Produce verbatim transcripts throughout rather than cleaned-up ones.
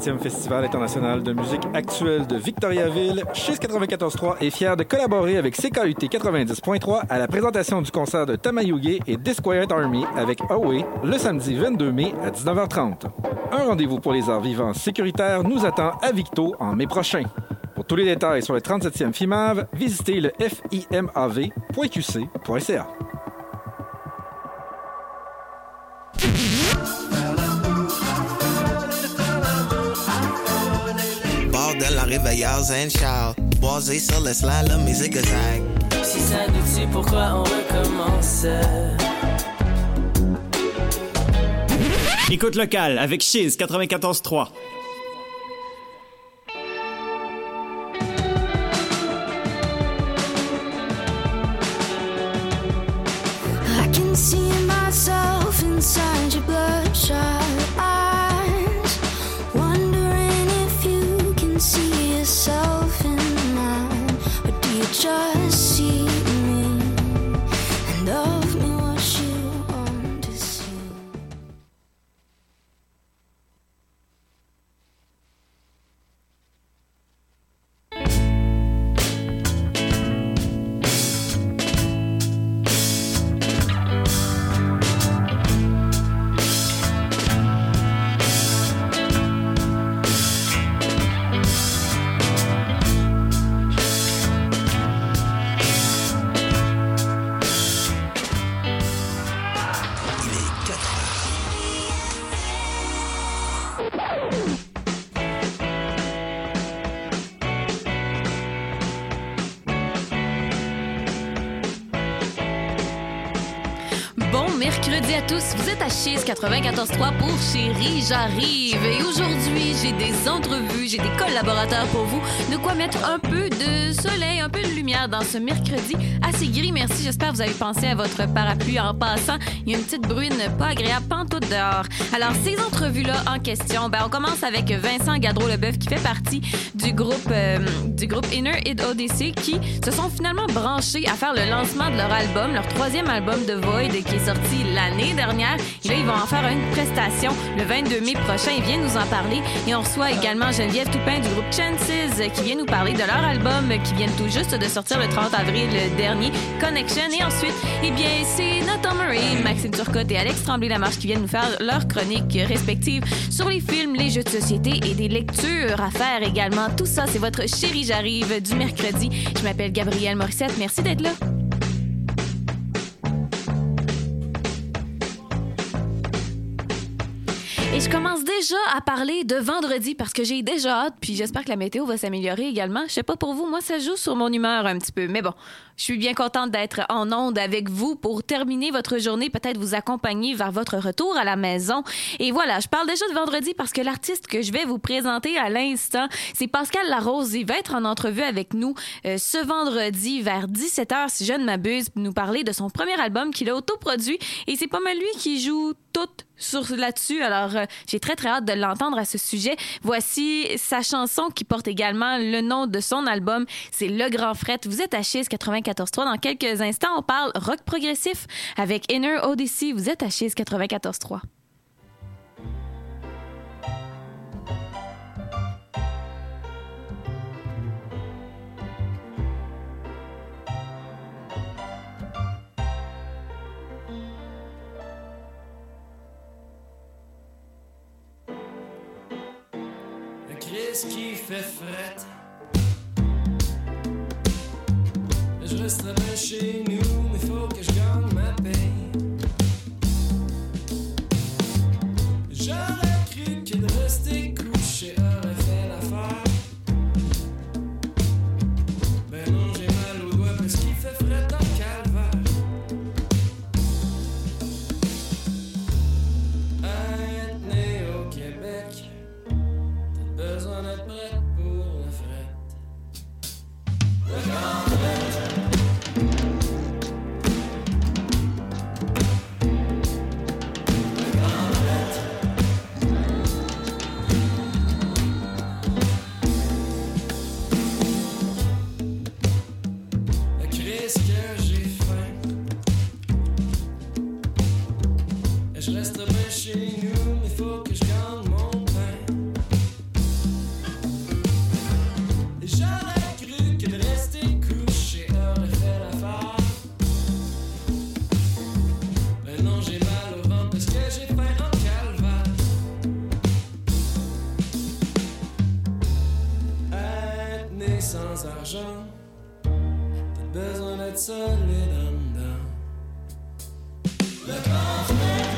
trente-septième Festival international de musique actuelle de Victoriaville, Chiz quatre-vingt-quatorze trois est fier de collaborer avec C K U T quatre-vingt-dix point trois à la présentation du concert de Tamayuge et Disquiet Army avec Away le samedi vingt-deux mai à dix-neuf heures trente. Un rendez-vous pour les arts vivants sécuritaires nous attend à Victo en mai prochain. Pour tous les détails sur le trente-septième FIMAV, visitez le f i m a v point q c point c a. Bordel en réveillard and shout. Boisé sur le slide, la musique attaque. Si ça nous tue, pourquoi on recommence? Écoute locale avec Chiz quatre-vingt-quatorze trois. I can see myself inside your bloodshot eyes, wondering if you can see yourself in mine, or do you just see me and of me what you want to see? Mercredi à tous, vous êtes à Chiz quatre-vingt-quatorze trois pour Chérie, j'arrive. Et aujourd'hui, j'ai des entrevues, j'ai des collaborateurs pour vous. De quoi mettre un peu de soleil, un peu de lumière dans ce mercredi assez gris. Merci, j'espère que vous avez pensé à votre parapluie en passant. Il y a une petite bruine pas agréable pantoute dehors. Alors, ces entrevues-là en question, ben, on commence avec Vincent Gaudreau-Leboeuf qui fait partie du groupe, euh, du groupe Inner Id Odyssey qui se sont finalement branchés à faire le lancement de leur album, leur troisième album de Void qui est sorti l'année dernière. Et là, ils vont en faire une prestation le vingt-deux mai prochain. Ils viennent nous en parler. Et on reçoit également Geneviève Toupin du groupe Chances qui vient nous parler de leur album qui vient tout juste de sortir le trente avril dernier, Connection. Et ensuite, eh bien, c'est Nathan Murray, Maxime Turcotte et Alex Tremblay-Lamarche qui viennent nous faire leurs chroniques respectives sur les films, les jeux de société et des lectures à faire également. Tout ça, c'est votre Chérie, j'arrive du mercredi. Je m'appelle Gabrielle Morissette. Merci d'être là. Et je commence déjà à parler de vendredi parce que j'ai déjà hâte, puis j'espère que la météo va s'améliorer également. Je sais pas pour vous, moi, ça joue sur mon humeur un petit peu. Mais bon, je suis bien contente d'être en onde avec vous pour terminer votre journée, peut-être vous accompagner vers votre retour à la maison. Et voilà, je parle déjà de vendredi parce que l'artiste que je vais vous présenter à l'instant, c'est Pascal Larose. Il va être en entrevue avec nous euh, ce vendredi vers dix-sept heures, si je ne m'abuse, pour nous parler de son premier album qu'il a autoproduit. Et c'est pas mal lui qui joue tout sur là-dessus. Alors, euh, j'ai très, très hâte de l'entendre à ce sujet. Voici sa chanson qui porte également le nom de son album. C'est Le Grand Fret. Vous êtes à Chiz quatre-vingt-quatorze trois. Dans quelques instants, on parle rock progressif avec Inner Odyssey. Vous êtes à Chiz quatre-vingt-quatorze trois. Qu'est-ce qui fait fret? Je resterai bien chez nous, mais faut que je gagne ma paye. J'aurais cru que de rester couché aurait fait l'affaire. Ben non, j'ai mal aux doigts parce qu'il fait fret dans le calvaire. Être né au Québec, besoin d'être prêt pour la frette. Le grand fret. Le grand fret. Qu'est-ce que j'ai faim? Je reste bien chez nous, mais faut que je gagne mon pain. sans argent. T'as besoin d'être solide en dedans. Le coffret.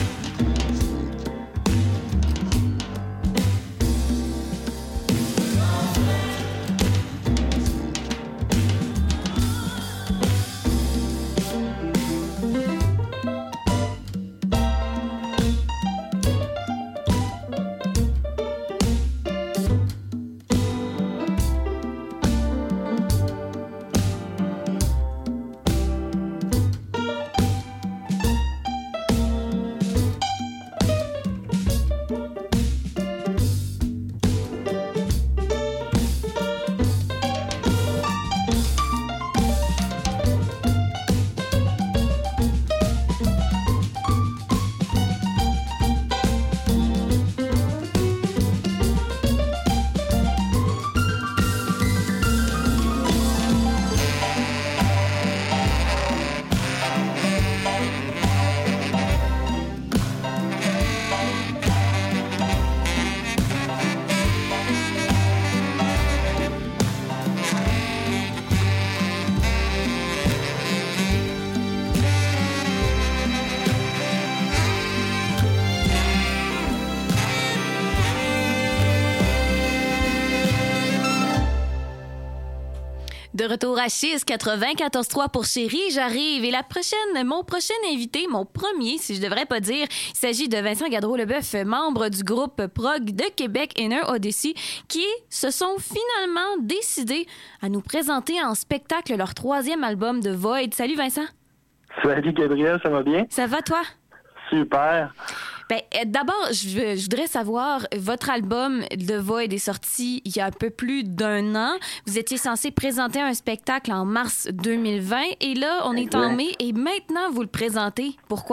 De retour à Chiz quatre-vingt-quatorze trois pour Chérie, j'arrive. Et la prochaine, mon prochain invité, mon premier, si je devrais pas dire, il s'agit de Vincent Gaudreau-Leboeuf, membre du groupe prog de Québec Inner Odyssey, qui se sont finalement décidés à nous présenter en spectacle leur troisième album de Void. Salut Vincent. Salut Gabriel, ça va bien? Ça va toi? Super. Ben, d'abord, je, je voudrais savoir, votre album The Void est sorti il y a un peu plus d'un an. Vous étiez censé présenter un spectacle en mars deux mille vingt et là, on est en mai et maintenant, vous le présentez. Pourquoi?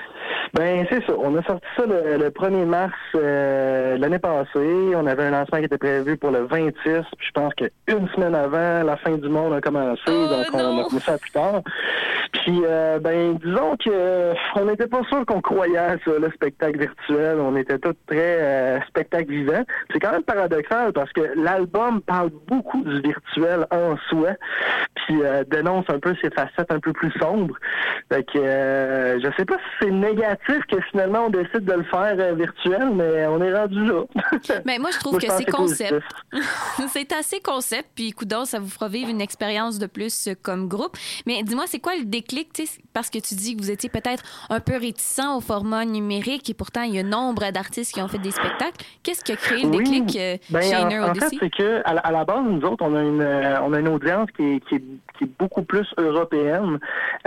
Ben c'est ça. On a sorti ça le, le premier mars euh, l'année passée. On avait un lancement qui était prévu pour le vingt-six. Puis je pense qu'une semaine avant, la fin du monde a commencé. Oh, donc on non. a commencé à plus tard. Puis euh, ben disons que euh, on n'était pas sûr qu'on croyait à ça, le spectacle virtuel. On était tous très euh, spectacle vivant. C'est quand même paradoxal parce que l'album parle beaucoup du virtuel en soi. Puis euh, dénonce un peu ses facettes un peu plus sombres. Fait que euh, je sais pas si c'est négatif que finalement on décide de le faire euh, virtuel, mais on est rendu là. Mais moi je trouve moi, que je c'est concept. C'est assez concept, puis coudonc, ça vous fera vivre une expérience de plus euh, comme groupe. Mais dis-moi, c'est quoi le déclic, tu sais, parce que tu dis que vous étiez peut-être un peu réticent au format numérique et pourtant il y a nombre d'artistes qui ont fait des spectacles. Qu'est-ce qui a créé le oui, déclic euh, ben, chez en, Inner en Odyssey? fait, c'est que à la, à la base, nous autres, on a une euh, on a une audience qui est, qui est, qui est beaucoup plus européenne.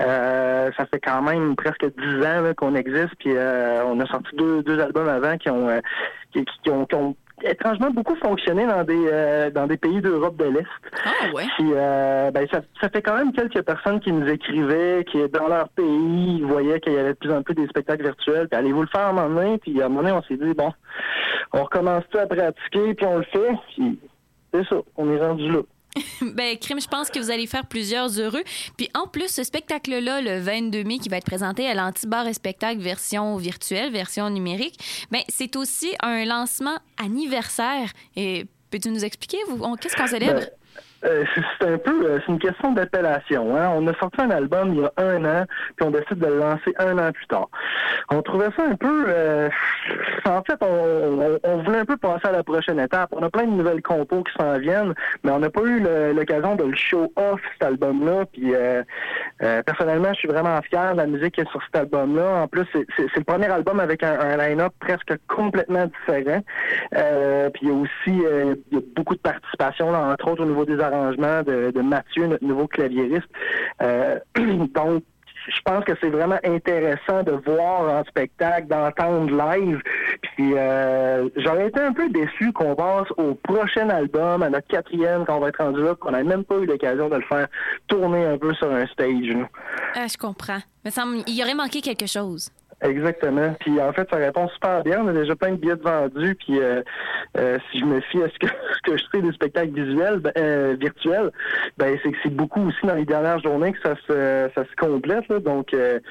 Euh, ça fait quand même presque dix ans là, qu'on existe, puis euh, on a sorti deux, deux albums avant qui ont, euh, qui, qui, ont, qui ont étrangement beaucoup fonctionné dans des euh, dans des pays d'Europe de l'Est. Ah ouais. Puis euh, ben ça, ça fait quand même quelques personnes qui nous écrivaient, qui dans leur pays, ils voyaient qu'il y avait de plus en plus des spectacles virtuels. Puis allez-vous le faire à un moment donné? Puis à un moment donné, on s'est dit bon, on recommence tout à pratiquer, puis on le fait. Puis c'est ça, on est rendu là. Ben, crime, je pense que vous allez faire plusieurs heureux. Puis en plus, ce spectacle-là, le vingt-deux mai, qui va être présenté à l'Antibar et Spectacle version virtuelle, version numérique, ben, c'est aussi un lancement anniversaire. Et peux-tu nous expliquer, vous, on, qu'est-ce qu'on célèbre? Ben... Euh, c'est un peu, euh, c'est une question d'appellation. Hein? On a sorti un album il y a un an, puis on décide de le lancer un an plus tard. On trouvait ça un peu... Euh, en fait, on, on, on voulait un peu passer à la prochaine étape. On a plein de nouvelles compos qui s'en viennent, mais on n'a pas eu le, l'occasion de le show-off, cet album-là. Puis euh, euh, personnellement, je suis vraiment fier de la musique qui est sur cet album-là. En plus, c'est, c'est, c'est le premier album avec un, un line-up presque complètement différent. Euh, puis il y a aussi euh, il y a beaucoup de participation, là, entre autres au niveau des arrangement de, de Mathieu, notre nouveau claviériste. Euh, donc, je pense que c'est vraiment intéressant de voir en spectacle, d'entendre live. Puis, euh, j'aurais été un peu déçu qu'on passe au prochain album, à notre quatrième, quand on va être rendu là, qu'on n'a même pas eu l'occasion de le faire tourner un peu sur un stage. Nous. Ah, je comprends. Mais ça, il y aurait manqué quelque chose. Exactement. Puis en fait, ça répond super bien. On a déjà plein de billets vendus. Puis euh, euh, si je me fie à ce que, ce que je sais des spectacles visuels, ben, euh, virtuels, ben c'est que c'est beaucoup aussi dans les dernières journées que ça se ça se complète. Là. Donc euh,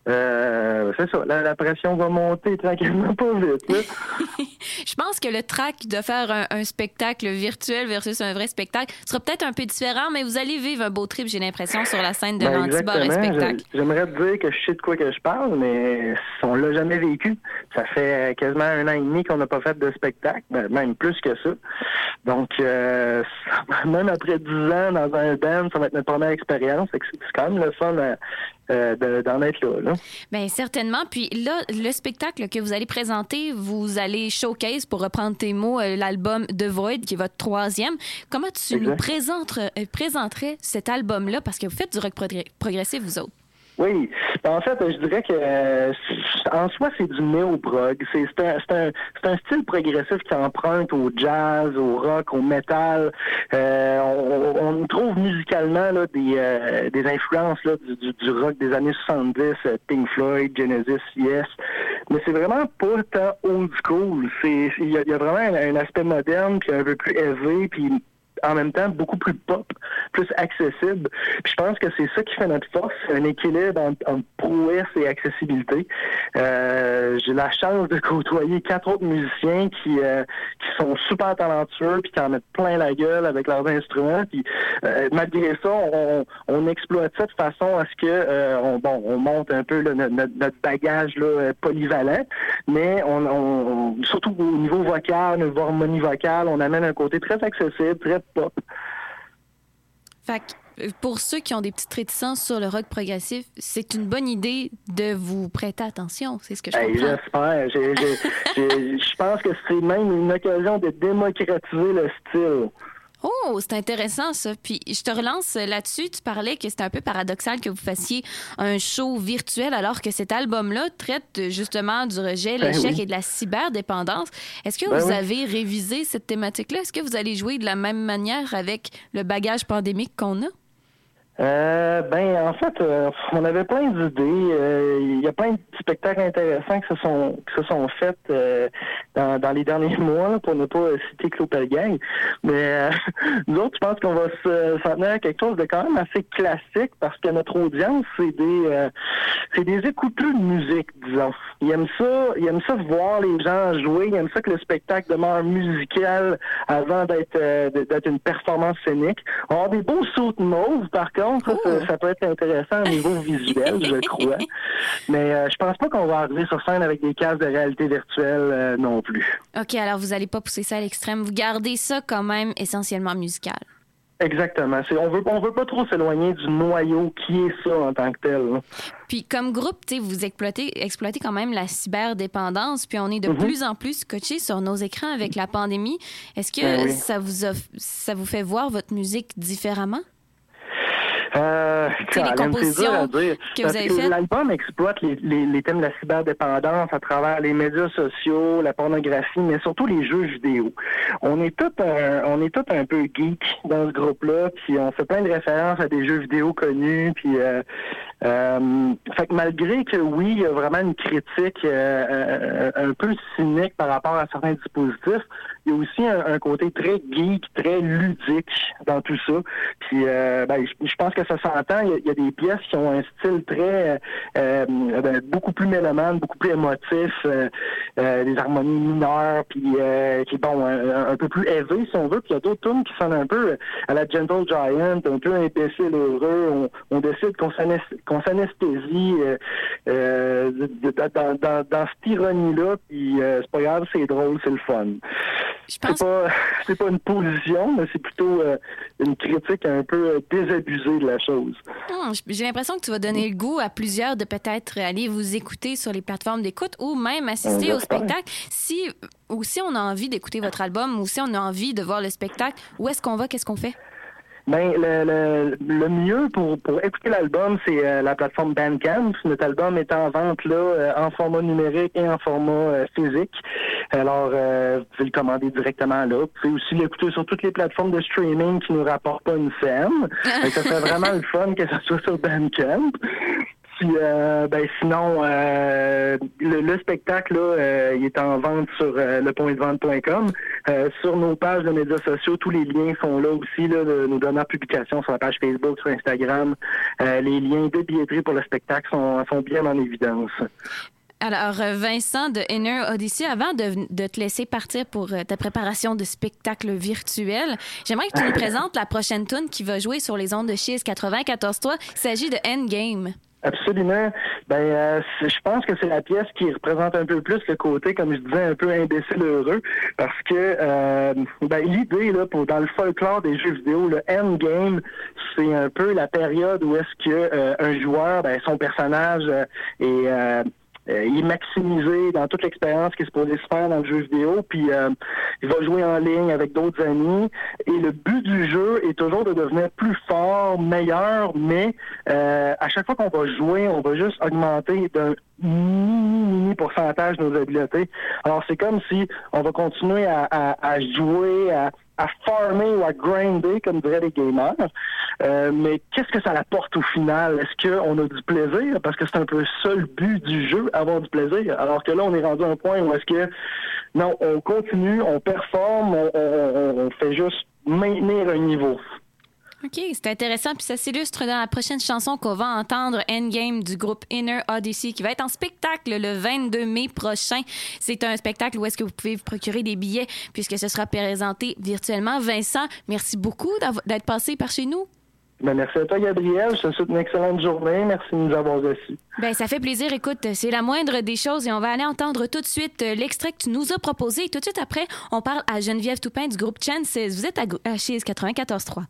euh, c'est ça, la, la pression va monter tranquillement pas vite. Là. Je pense que le track de faire un, un spectacle virtuel versus un vrai spectacle sera peut-être un peu différent, mais vous allez vivre un beau trip, j'ai l'impression, sur la scène de Ben, l'Antibar et exactement. spectacle. Je- J'aimerais te dire que je sais de quoi que je parle, mais on l'a jamais vécu. Ça fait quasiment un an et demi qu'on n'a pas fait de spectacle, ben, même plus que ça. Donc, euh, même après dix ans dans un band, ça va être notre première expérience. Fait que C'est c'est quand même le fun euh, euh, de- d'en être là. là. Bien, certainement. Puis là, le spectacle que vous allez présenter, vous allez showcase, pour reprendre tes mots, euh, l'album The Void, qui est votre troisième. Comment tu Exact. nous présentes, euh, présenterais cet album-là? Parce que vous faites du rock progr- progressif, vous autres. Oui. En fait, je dirais que euh, en soi, c'est du néo-prog. C'est c'est un, c'est un, c'est un style progressif qui emprunte au jazz, au rock, au metal. Euh, on, on trouve musicalement là, des, euh, des influences là, du, du, du rock des années soixante-dix, euh, Pink Floyd, Genesis, Yes. Mais c'est vraiment pas tant old school. C'est Il y, a- il y a vraiment un, un aspect moderne, puis un peu plus élevé, puis en même temps beaucoup plus pop, plus accessible. Puis je pense que c'est ça qui fait notre force, un équilibre entre, entre prouesse et accessibilité. Euh, j'ai la chance de côtoyer quatre autres musiciens qui euh, qui sont super talentueux puis qui en mettent plein la gueule avec leurs instruments. Puis euh, malgré ça, on, on exploite ça de façon à ce que euh, on, bon, on monte un peu là, notre, notre bagage là, polyvalent, mais on, on surtout au niveau vocal, au niveau harmonie vocale, on amène un côté très accessible, très pop. Fait que, euh, pour ceux qui ont des petites réticences sur le rock progressif, c'est une bonne idée de vous prêter attention. C'est ce que je Hey, comprends. j'espère. J'ai- j'ai- j'ai- Je pense que c'est même une occasion de démocratiser le style. Oh, c'est intéressant ça. Puis je te relance là-dessus. Tu parlais que c'était un peu paradoxal que vous fassiez un show virtuel alors que cet album-là traite justement du rejet, Ben l'échec oui. et de la cyberdépendance. Est-ce que Ben vous oui. avez révisé cette thématique-là? Est-ce que vous allez jouer de la même manière avec le bagage pandémique qu'on a? Euh, ben, en fait, euh, on avait plein d'idées. Euh, Il y a plein de spectacles intéressants qui se sont qui se sont faits euh, dans, dans les derniers mois, là, pour ne pas euh, citer Claude Pelgag. Mais euh, nous autres, je pense qu'on va se s'en tenir à quelque chose de quand même assez classique parce que notre audience, c'est des euh, c'est des écouteurs de musique, disons. Ils aiment ça, ils aiment ça voir les gens jouer, ils aiment ça que le spectacle demeure musical avant d'être euh, d'être une performance scénique. On va avoir des beaux sauts de mauve, par contre. Ça, ça, ça peut être intéressant au niveau visuel, je crois. Mais euh, je pense pas qu'on va arriver sur scène avec des casques de réalité virtuelle euh, non plus. OK, alors vous n'allez pas pousser ça à l'extrême. Vous gardez ça quand même essentiellement musical. Exactement. C'est, on veut, on veut pas trop s'éloigner du noyau qui est ça en tant que tel. Là. Puis comme groupe, tu sais, vous exploitez, exploitez quand même la cyberdépendance, puis on est de Mhm. plus en plus scotché sur nos écrans avec la pandémie. Est-ce que Ben oui. ça vous a, ça vous fait voir votre musique différemment? Euh, Tu sais, les Caroline, c'est dur à compositions dire. que Parce vous avez que faites? l'album exploite les, les, les thèmes de la cyberdépendance à travers les médias sociaux, la pornographie, mais surtout les jeux vidéo. On est tous un, on est tous un peu geek dans ce groupe-là, puis on fait plein de références à des jeux vidéo connus, puis euh, euh, fait que malgré que oui, il y a vraiment une critique euh, un, un peu cynique par rapport à certains dispositifs, il y a aussi un, un côté très geek, très ludique dans tout ça. Puis euh, ben, je, je pense que ça s'entend. Il y, a, il y a des pièces qui ont un style très euh, ben, beaucoup plus mélomane, beaucoup plus émotif, euh, euh, des harmonies mineures, puis euh, qui bon un, un peu plus élevé si on veut. Puis il y a d'autres tunes qui sonnent un peu à la Gentle Giant, un peu imbécile heureux. On, on décide qu'on s'anesthésie, qu'on s'anesthésie euh, euh, dans, dans, dans cette ironie-là. Puis euh, c'est pas grave, c'est drôle, c'est le fun. Je pense C'est pas, c'est pas une position, mais c'est plutôt euh, une critique un peu euh, désabusée de la chose. Hum, j'ai l'impression que tu vas donner le goût à plusieurs de peut-être aller vous écouter sur les plateformes d'écoute ou même assister On au espère. spectacle. Si, ou si on a envie d'écouter votre album ou si on a envie de voir le spectacle, où est-ce qu'on va? Qu'est-ce qu'on fait? Ben, le, le, le mieux pour, pour écouter l'album, c'est euh, la plateforme Bandcamp. Notre album est en vente là, euh, en format numérique et en format euh, physique. Alors, euh, vous pouvez le commander directement là. Vous pouvez aussi l'écouter sur toutes les plateformes de streaming qui nous rapportent pas une scène. Fait que ça serait vraiment le fun que ça soit sur Bandcamp. Puis, euh, ben, sinon, euh, le, le spectacle, là, euh, il est en vente sur euh, le point de vente point com. Euh, sur nos pages de médias sociaux, tous les liens sont là aussi, là, de nos dernières publications sur la page Facebook, sur Instagram. Euh, les liens de billetterie pour le spectacle sont, sont bien en évidence. Alors, Vincent de Inner Odyssey, avant de, de te laisser partir pour ta préparation de spectacle virtuel, j'aimerais que tu nous présentes la prochaine tune qui va jouer sur les ondes de Chiz quatre-vingt-quatorze trois. Il s'agit de Endgame. Absolument. Ben, euh, je pense que c'est la pièce qui représente un peu plus le côté, comme je disais, un peu imbécile heureux, parce que euh, ben, l'idée là, pour dans le folklore des jeux vidéo, le endgame, c'est un peu la période où est-ce que euh, un joueur, ben, son personnage euh, est euh, Euh, il est maximisé dans toute l'expérience qui est supposée se faire dans le jeu vidéo, puis euh, il va jouer en ligne avec d'autres amis, et le but du jeu est toujours de devenir plus fort, meilleur, mais euh, à chaque fois qu'on va jouer, on va juste augmenter d'un mini, mini pourcentage nos habiletés. Alors c'est comme si on va continuer à, à, à jouer, à à farmer ou à grinder, comme diraient les gamers. Euh, mais qu'est-ce que ça apporte au final? Est-ce qu'on a du plaisir? Parce que c'est un peu ça le but du jeu, avoir du plaisir. Alors que là, on est rendu à un point où est-ce que, non, on continue, on performe, on, on, on fait juste maintenir un niveau. OK, c'est intéressant. Puis ça s'illustre dans la prochaine chanson qu'on va entendre, Endgame du groupe Inner Odyssey, qui va être en spectacle le vingt-deux mai prochain. C'est un spectacle où est-ce que vous pouvez vous procurer des billets puisque ce sera présenté virtuellement. Vincent, merci beaucoup d'être passé par chez nous. Ben, merci à toi, Gabriel. Je te souhaite une excellente journée. Merci de nous avoir reçus. Ben, ça fait plaisir. Écoute, c'est la moindre des choses et on va aller entendre tout de suite l'extrait que tu nous as proposé. Et tout de suite après, on parle à Geneviève Toupin du groupe Chances. Vous êtes à, à Chiz quatre-vingt-quatorze trois.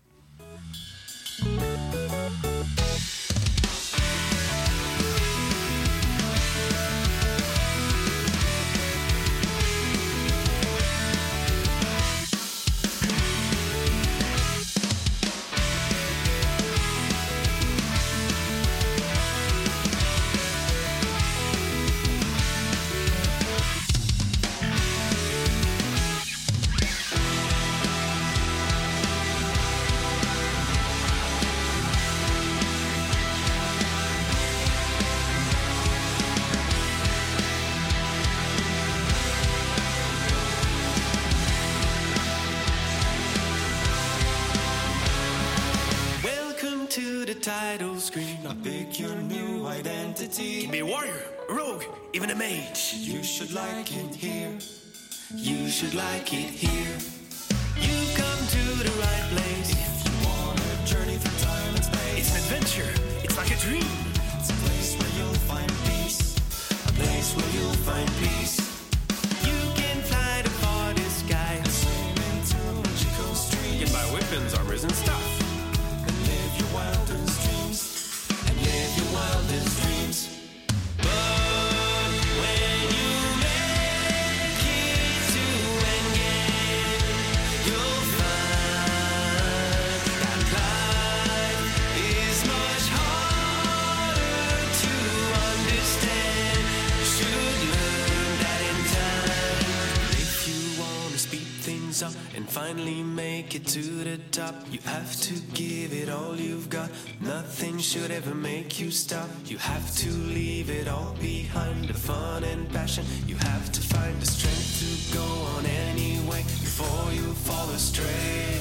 Title screen, I pick your new identity. Be a warrior, a rogue, even a mage. You should like it here. You should like it here. You come to the right place if you want a journey through time and space. It's an adventure. It's like a dream. It's a place where you'll find peace. A place where you'll find peace. You can fly the farthest sky. Swim into magical streams. Get by weapons, armors, and stuff. Wildest dreams and live your wildest dreams. But when you make it to Endgame, you'll find that life is much harder to understand. You should learn that in time. If you wanna speed things up and finally make it to the top, you have to give it all you've got. Nothing should ever make you stop. You have to leave it all behind. The fun and passion. You have to find the strength to go on anyway before you fall astray.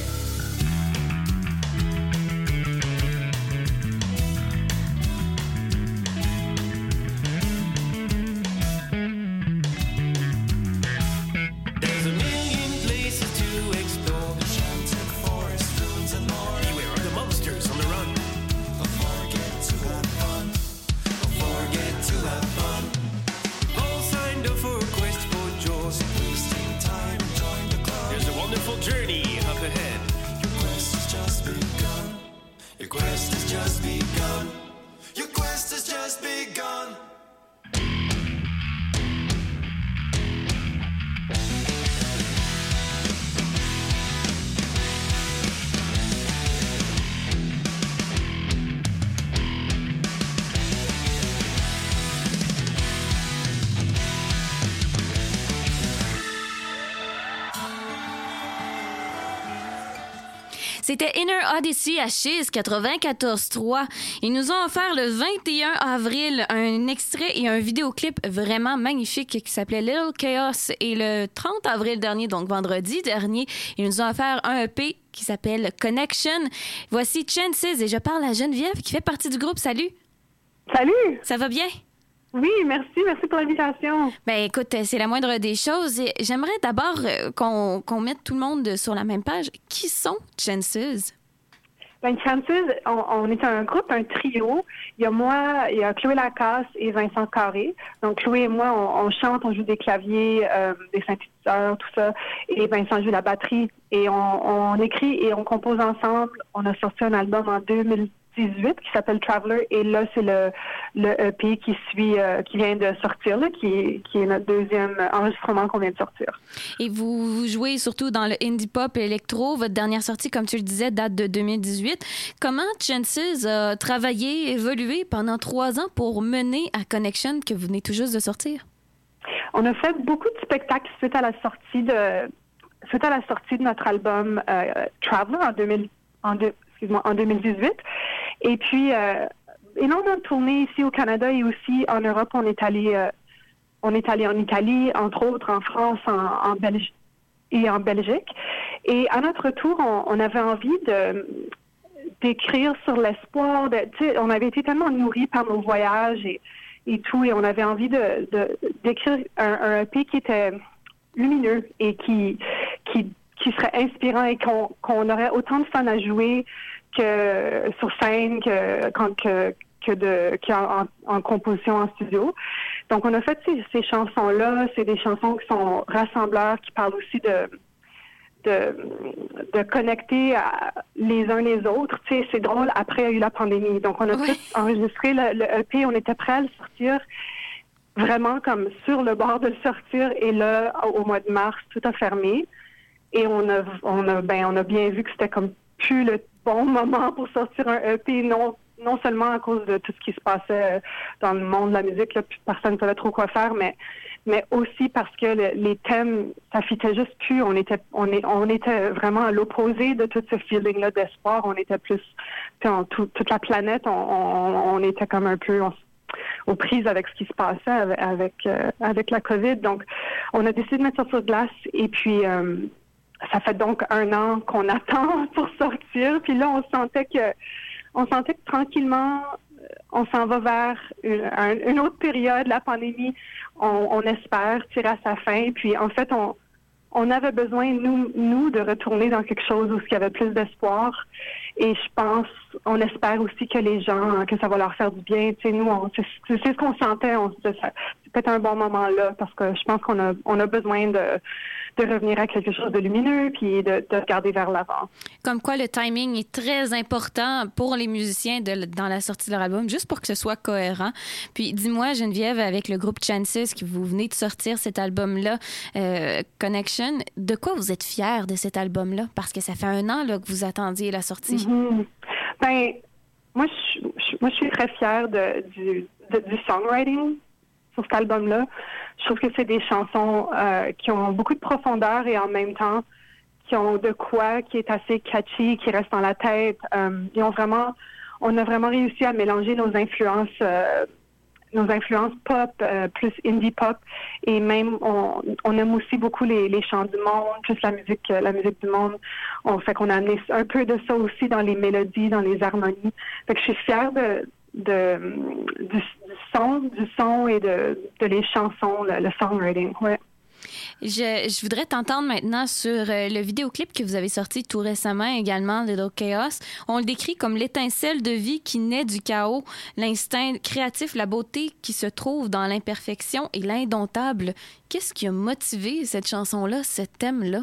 C'était Inner Odyssey à Chiz quatre-vingt-quatorze trois. Ils nous ont offert le vingt et un avril un extrait et un vidéoclip vraiment magnifique qui s'appelait Little Chaos. Et le trente avril dernier, donc vendredi dernier, ils nous ont offert un E P qui s'appelle Connection. Voici Chances et je parle à Geneviève qui fait partie du groupe. Salut! Salut! Ça va bien? Oui, merci, merci pour l'invitation. Ben écoute, c'est la moindre des choses. Et j'aimerais d'abord euh, qu'on qu'on mette tout le monde sur la même page. Qui sont Chances? Ben, Chances, on, on est un groupe, un trio. Il y a moi, il y a Chloé Lacasse et Vincent Carré. Donc, Chloé et moi, on, on chante, on joue des claviers, euh, des synthétiseurs, tout ça. Et Vincent joue la batterie. Et on, on écrit et on compose ensemble. On a sorti un album en deux mille dix-huit qui s'appelle Traveler. Et là, c'est le, le E P qui suit, euh, qui vient de sortir, là, qui, qui est notre deuxième enregistrement qu'on vient de sortir. Et vous, vous jouez surtout dans le indie pop et électro. Votre dernière sortie, comme tu le disais, date de deux mille dix-huit. Comment Chances a travaillé, évolué pendant trois ans pour mener à Connection que vous venez tout juste de sortir? On a fait beaucoup de spectacles suite à la sortie de suite à la sortie de notre album euh, Traveler en deux mille en deux, excuse-moi, en deux mille dix-huit. Et puis euh, énormément de tournées ici au Canada et aussi en Europe. On est allé euh, on est allé en Italie, entre autres en France, en, en Belgique et en Belgique. Et à notre tour, on, on avait envie de d'écrire sur l'espoir. De, tu sais, on avait été tellement nourris par nos voyages et, et tout, et on avait envie de, de d'écrire un, un E P qui était lumineux et qui qui qui serait inspirant et qu'on qu'on aurait autant de fun à jouer que sur scène que quand que que de qu'en en, en composition en studio. Donc on a fait ces, ces chansons là, c'est des chansons qui sont rassembleurs, qui parlent aussi de de de connecter à les uns les autres. Tu sais, c'est drôle, après il y a eu la pandémie. Donc on a Oui. tout enregistré le, le E P, on était prêts à le sortir vraiment comme sur le bord de le sortir, et là au mois de mars tout a fermé et on a on a ben on a bien vu que c'était comme plus le bon moment pour sortir un E P, non non seulement à cause de tout ce qui se passait dans le monde de la musique, là, personne ne savait trop quoi faire, mais mais aussi parce que le, les thèmes, ça fitait juste plus. On était on est on était vraiment à l'opposé de tout ce feeling-là d'espoir. On était plus, en tout, toute la planète, on, on, on était comme un peu on, aux prises avec ce qui se passait avec avec, euh, avec la COVID. Donc, on a décidé de mettre ça sur glace et puis euh, ça fait donc un an qu'on attend pour sortir. Puis là, on sentait que on sentait que tranquillement, on s'en va vers une, une autre période, la pandémie. On, on espère tirer à sa fin. Puis en fait, on, on avait besoin, nous, nous, de retourner dans quelque chose où il y avait plus d'espoir. Et je pense, on espère aussi que les gens, que ça va leur faire du bien. Tu sais, nous, on, c'est, c'est ce qu'on sentait. On, c'est, c'est peut-être un bon moment là parce que je pense qu'on a, on a besoin de, de revenir à quelque chose de lumineux puis de, de regarder vers l'avant. Comme quoi, le timing est très important pour les musiciens de, dans la sortie de leur album, juste pour que ce soit cohérent. Puis, dis-moi, Geneviève, avec le groupe Chances, que vous venez de sortir cet album-là, euh, Connection, de quoi vous êtes fiers de cet album-là? Parce que ça fait un an là, que vous attendiez la sortie. Mm-hmm. Ben, moi, je, je, moi, je suis très fière de, du, de, du songwriting sur cet album-là. Je trouve que c'est des chansons euh, qui ont beaucoup de profondeur et en même temps qui ont de quoi, qui est assez catchy, qui reste dans la tête. Euh, ils ont vraiment, on a vraiment réussi à mélanger nos influences, euh, nos influences pop, euh, plus indie pop, et même on, on aime aussi beaucoup les, les chants du monde, plus la musique, la musique du monde. On fait qu'on a amené un peu de ça aussi dans les mélodies, dans les harmonies. Fait que je suis fière de de du, du son, du son et de, de les chansons, le, le songwriting, ouais. Je, je voudrais t'entendre maintenant sur euh, le vidéoclip que vous avez sorti tout récemment également, Little Chaos. On le décrit comme l'étincelle de vie qui naît du chaos, l'instinct créatif, la beauté qui se trouve dans l'imperfection et l'indomptable. Qu'est-ce qui a motivé cette chanson-là, ce thème-là?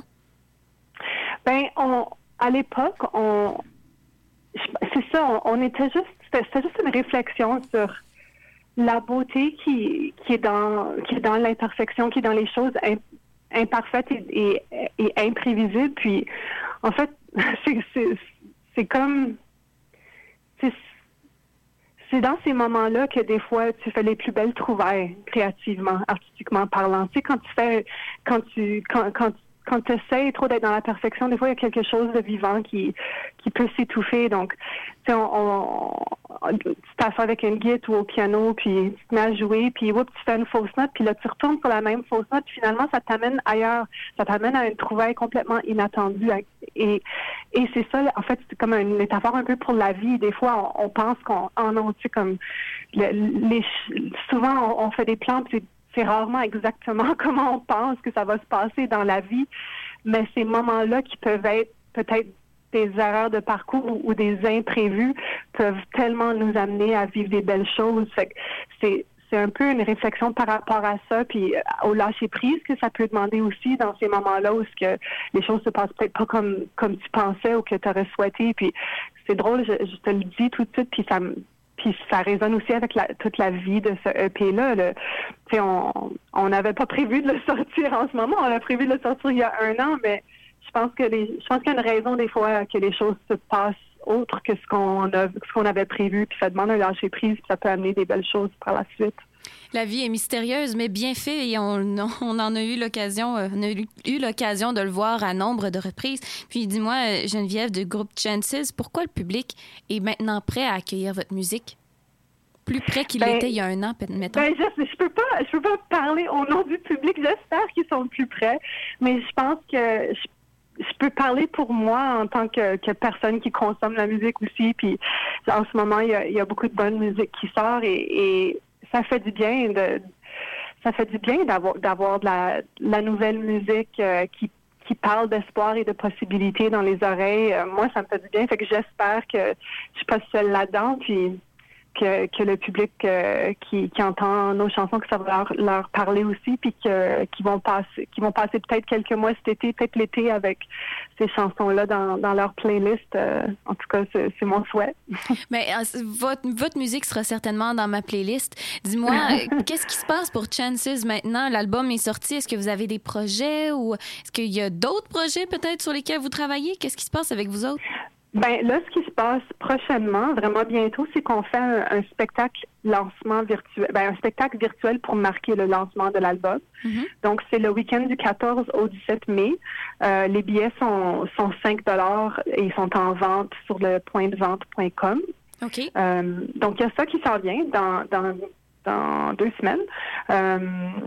Ben, on, à l'époque, on, c'est ça, on, on était juste, c'était, c'était juste une réflexion sur la beauté qui, qui est dans, qui est dans l'imperfection, qui est dans les choses imp, imparfaites et, et, et imprévisibles. Puis, en fait, c'est, c'est, c'est comme, c'est, c'est dans ces moments-là que des fois, tu fais les plus belles trouvailles créativement, artistiquement parlant. Tu sais, quand tu fais, quand tu, quand, quand quand tu essaies trop d'être dans la perfection, des fois, il y a quelque chose de vivant qui, qui peut s'étouffer. Donc, tu sais, on, on, on, tu t'assois avec une guitare ou au piano, puis tu te mets à jouer, puis oups, tu fais une fausse note, puis là, tu retournes sur la même fausse note, puis finalement, ça t'amène ailleurs. Ça t'amène à une trouvaille complètement inattendue. Et, et c'est ça, en fait, c'est comme une métaphore un peu pour la vie. Des fois, on, on pense qu'on, oh non, tu sais, comme, le, les, souvent, on, on fait des plans, puis c'est rarement exactement comment on pense que ça va se passer dans la vie, mais ces moments-là qui peuvent être peut-être des erreurs de parcours ou, ou des imprévus peuvent tellement nous amener à vivre des belles choses. Fait que c'est, c'est un peu une réflexion par rapport à ça, puis au lâcher-prise que ça peut demander aussi dans ces moments-là où ce que les choses se passent peut-être pas comme, comme tu pensais ou que tu aurais souhaité. Puis c'est drôle, je, je te le dis tout de suite, puis ça me Puis ça résonne aussi avec la, toute la vie de ce E P-là. Le, on on n'avait pas prévu de le sortir en ce moment. On a prévu de le sortir il y a un an, mais je pense que les, je pense qu'il y a une raison des fois que les choses se passent autre que ce qu'on a, ce qu'on avait prévu. Puis ça demande un lâcher prise, puis ça peut amener des belles choses par la suite. La vie est mystérieuse, mais bien faite, et on, on en a eu l'occasion, on a eu l'occasion de le voir à nombre de reprises. Puis dis-moi, Geneviève du groupe Chances, pourquoi le public est maintenant prêt à accueillir votre musique? Plus près qu'il ben, l'était il y a un an, mettons. Ben, je, je peux pas, je peux pas parler au nom du public. J'espère qu'ils sont plus près, mais je pense que je, je peux parler pour moi en tant que, que personne qui consomme la musique aussi. Puis en ce moment, il y a, il y a beaucoup de bonne musique qui sort et, et ça fait du bien de, ça fait du bien d'avoir, d'avoir de la, de la nouvelle musique euh, qui qui parle d'espoir et de possibilités dans les oreilles. Euh, moi, ça me fait du bien. Fait que j'espère que je suis pas seule là-dedans. Puis Que, que le public euh, qui, qui entend nos chansons, que ça va leur, leur parler aussi, puis que, qu'ils vont passer, qu'ils vont passer peut-être quelques mois cet été, peut-être l'été avec ces chansons-là dans, dans leur playlist. Euh, en tout cas, c'est, c'est mon souhait. Mais euh, votre, votre musique sera certainement dans ma playlist. Dis-moi, qu'est-ce qui se passe pour Chances maintenant? L'album est sorti. Est-ce que vous avez des projets ou est-ce qu'il y a d'autres projets peut-être sur lesquels vous travaillez? Qu'est-ce qui se passe avec vous autres? Ben là, ce qui se passe prochainement, vraiment bientôt, c'est qu'on fait un, un spectacle lancement virtuel, ben un spectacle virtuel pour marquer le lancement de l'album. Mm-hmm. Donc c'est le week-end du quatorze au dix-sept mai. Euh, les billets sont sont cinq dollars et ils sont en vente sur le point de vente point com. Ok. Euh, donc il y a ça qui s'en vient dans dans dans deux semaines euh,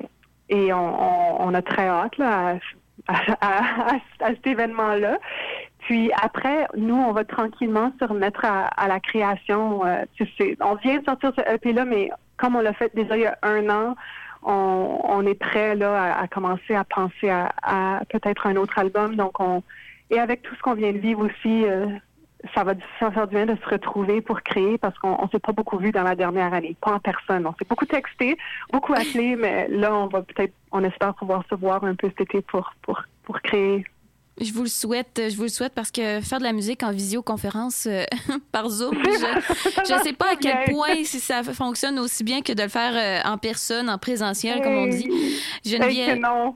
et on, on, on a très hâte là à, à, à, à, à cet événement-là. Puis après, nous, on va tranquillement se remettre à, à la création. Euh, tu sais, on vient de sortir ce E P-là, mais comme on l'a fait déjà il y a un an, on, on est prêt là à, à commencer à penser à, à peut-être un autre album. Donc, on et avec tout ce qu'on vient de vivre aussi, euh, ça va ça faire du bien de se retrouver pour créer parce qu'on on s'est pas beaucoup vu dans la dernière année, pas en personne. On s'est beaucoup texté, beaucoup appelé, mais là, on va peut-être, on espère pouvoir se voir un peu cet été pour pour pour créer. Je vous le souhaite, je vous le souhaite parce que faire de la musique en visioconférence euh, par Zoom, je ne sais pas à quel point si ça fonctionne aussi bien que de le faire euh, en personne, en présentiel, hey, comme on dit. Geneviève. Hey, non.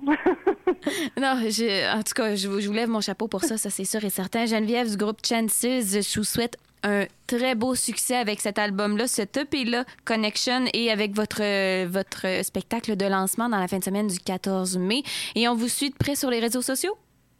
non, je, en tout cas, je vous, je vous lève mon chapeau pour ça, ça c'est sûr et certain. Geneviève du groupe Chances, je vous souhaite un très beau succès avec cet album-là, cet E P-là, Connection, et avec votre, euh, votre spectacle de lancement dans la fin de semaine du quatorze mai. Et on vous suit de près sur les réseaux sociaux?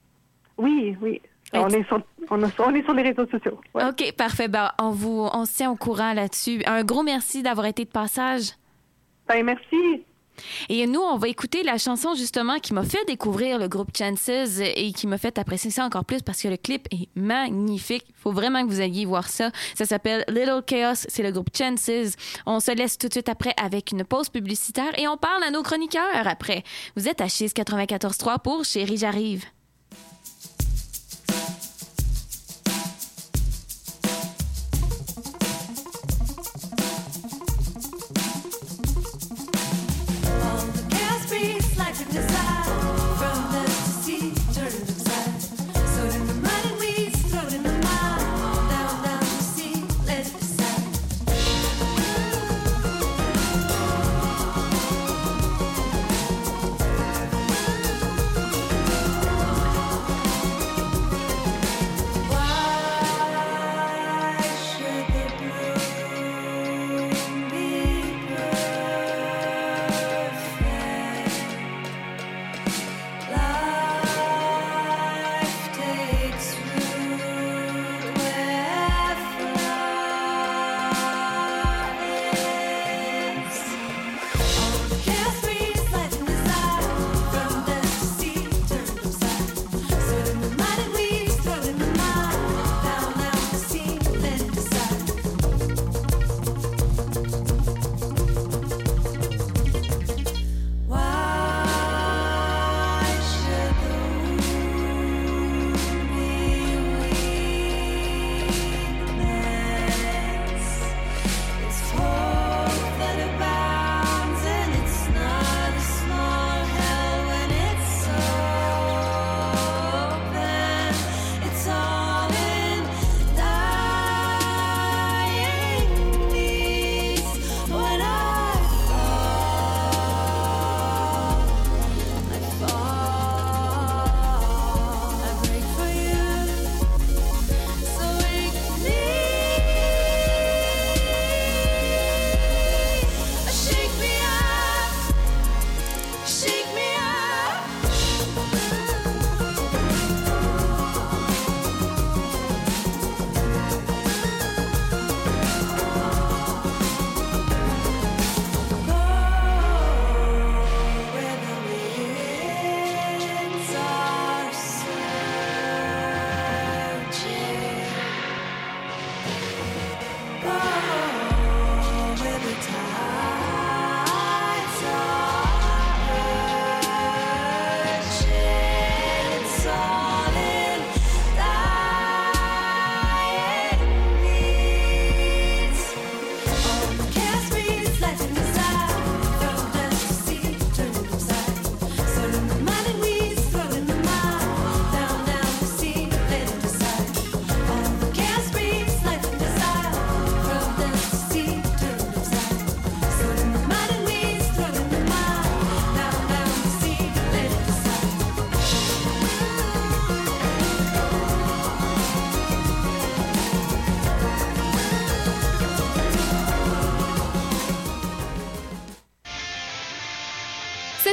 Oui, oui. On est, sur, on, a, on est sur les réseaux sociaux. Ouais. OK, parfait. Ben, on, vous, on se tient au courant là-dessus. Un gros merci d'avoir été de passage. Ben, merci. Et nous, on va écouter la chanson justement qui m'a fait découvrir le groupe Chances et qui m'a fait apprécier ça encore plus parce que le clip est magnifique. Il faut vraiment que vous alliez voir ça. Ça s'appelle Little Chaos. C'est le groupe Chances. On se laisse tout de suite après avec une pause publicitaire et on parle à nos chroniqueurs après. Vous êtes à Chiz quatre-vingt-quatorze trois pour Chérie, j'arrive. We'll be right back.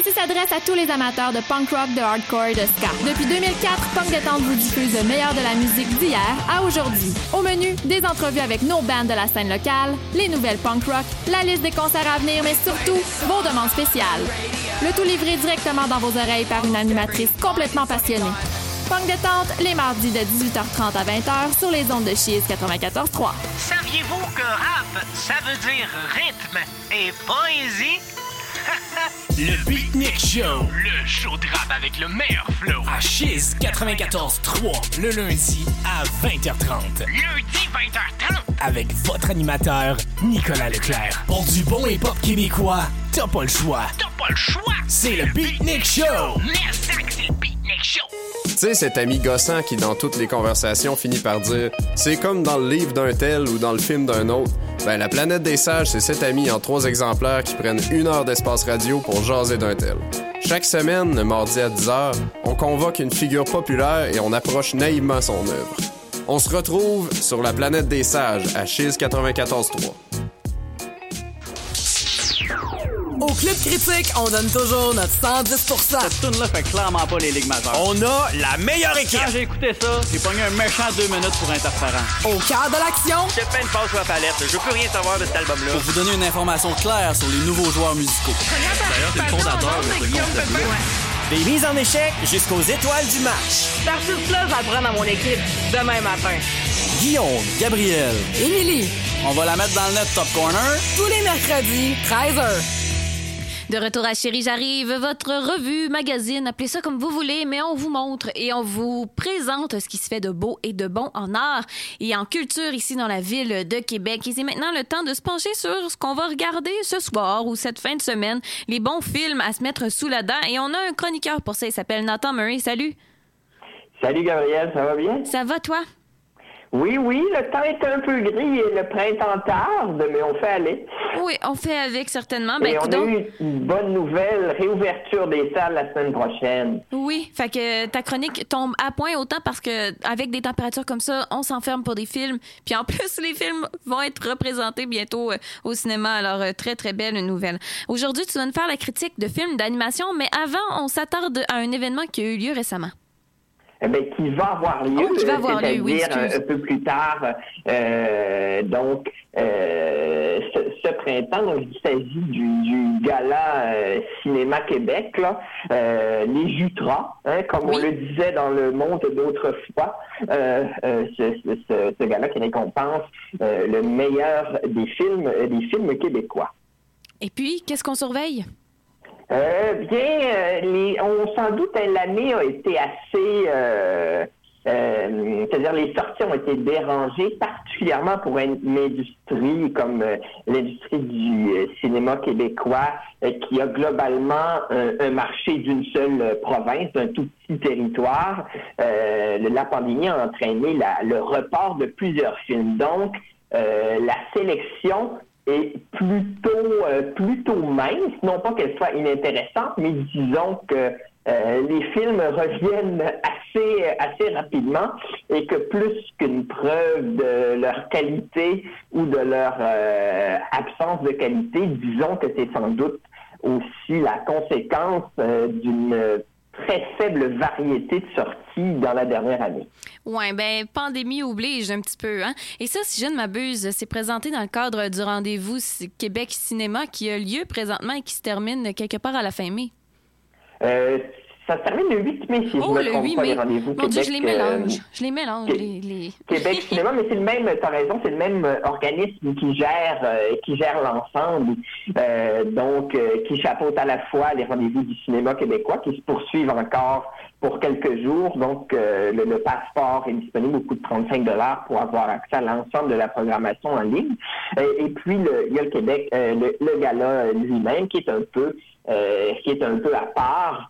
Ceci s'adresse à tous les amateurs de punk rock, de hardcore et de ska. Depuis deux mille quatre, Punk Détente vous diffuse le meilleur de la musique d'hier à aujourd'hui. Au menu, des entrevues avec nos bands de la scène locale, les nouvelles punk rock, la liste des concerts à venir, mais surtout, vos demandes spéciales. Le tout livré directement dans vos oreilles par une animatrice complètement passionnée. Punk Détente, les mardis de dix-huit heures trente à vingt heures sur les ondes de Chiz quatre-vingt-quatorze trois. Saviez-vous que rap, ça veut dire rythme et poésie? Le Beatnik Show, le show de rap avec le meilleur flow. À Chiz quatre-vingt-quatorze trois, le lundi à vingt heures trente. Lundi vingt heures trente. Avec votre animateur, Nicolas Leclerc. Pour du bon hip-hop québécois, t'as pas le choix. T'as pas le choix. C'est le Beatnik Show. Merci, c'est le Beatnik Show. Tu sais, cet ami gossant qui, dans toutes les conversations, finit par dire « C'est comme dans le livre d'un tel ou dans le film d'un autre. » Ben, la planète des sages, c'est cet ami en trois exemplaires qui prennent une heure d'espace radio pour jaser d'un tel. Chaque semaine, le mardi à dix heures, on convoque une figure populaire et on approche naïvement son œuvre. On se retrouve sur la planète des sages à Chiz quatre-vingt-quatorze trois. Au Club Critique, on donne toujours notre cent dix pour cent. Cette tune-là fait clairement pas les ligues majeures. On a la meilleure équipe. Quand j'ai écouté ça, j'ai pogné un méchant deux minutes pour Interférent. Au cœur de l'action, J'ai peine passe sur la palette. Je veux plus rien savoir de cet album-là. Pour vous donner une information claire sur les nouveaux joueurs musicaux. D'ailleurs, c'est le fondateur de ce concept-là. Des mises en échec jusqu'aux étoiles du match. Cet artiste-là, je vais le prendre dans mon équipe demain matin. Guillaume, Gabriel, Émilie. On va la mettre dans le net Top Corner. Tous les mercredis, treize heures. De retour à Chérie, j'arrive, votre revue, magazine, appelez ça comme vous voulez, mais on vous montre et on vous présente ce qui se fait de beau et de bon en art et en culture ici dans la ville de Québec. Et c'est maintenant le temps de se pencher sur ce qu'on va regarder ce soir ou cette fin de semaine, les bons films à se mettre sous la dent. Et on a un chroniqueur pour ça, il s'appelle Nathan Murray. Salut! Salut Gabriel, ça va bien? Ça va, toi? Oui, oui, le temps est un peu gris et le printemps tarde, mais on fait aller. Oui, on fait avec, certainement. Ben, et on coudonc... a eu une bonne nouvelle, réouverture des salles la semaine prochaine. Oui, fait que ta chronique tombe à point autant parce que avec des températures comme ça, on s'enferme pour des films. Puis en plus, les films vont être représentés bientôt euh, au cinéma. Alors, euh, très, très belle nouvelle. Aujourd'hui, tu vas nous faire la critique de films d'animation, mais avant, on s'attarde à un événement qui a eu lieu récemment. Eh bien, qui va avoir lieu, oh, qui va avoir lieu, oui, c'est-à-dire un, un peu plus tard. Euh, donc, euh, ce, ce printemps, donc, il s'agit du, du gala euh, Cinéma Québec, là, euh, les Jutras, hein, comme oui. on le disait dans le monde d'autrefois, euh, euh, ce, ce, ce gala qui récompense euh, le meilleur des films, des films québécois. Et puis, qu'est-ce qu'on surveille? Euh, bien, euh, les, on sans doute l'année a été assez, euh, euh, c'est-à-dire les sorties ont été dérangées, particulièrement pour une, une industrie comme euh, l'industrie du euh, cinéma québécois, euh, qui a globalement un, un marché d'une seule euh, province, d'un tout petit territoire. Euh, la pandémie a entraîné la, le report de plusieurs films, donc euh, la sélection est plutôt euh, plutôt mince, non pas qu'elle soit inintéressante, mais disons que euh, les films reviennent assez assez rapidement et que plus qu'une preuve de leur qualité ou de leur euh, absence de qualité, disons que c'est sans doute aussi la conséquence euh, d'une très faible variété de sorties dans la dernière année. Oui, bien, pandémie oblige un petit peu, hein? Et ça, si je ne m'abuse, c'est présenté dans le cadre du rendez-vous Québec Cinéma qui a lieu présentement et qui se termine quelque part à la fin mai. Euh, ça se termine le huit mai, si oh, je me trompe pas, les rendez-vous Mon Québec. Dieu, je les mélange. Euh, je les mélange, Qué- les... les... Québec Cinéma, mais c'est le même, t'as raison, c'est le même euh, organisme qui gère euh, qui gère l'ensemble, euh, donc euh, qui chapeaute à la fois les rendez-vous du cinéma québécois qui se poursuivent encore pour quelques jours. Donc, euh, le, le passeport est disponible au coût de trente-cinq dollars pour avoir accès à l'ensemble de la programmation en ligne. Et, et puis, le, il y a le Québec, euh, le, le gala lui-même qui est un peu euh, qui est un peu à part,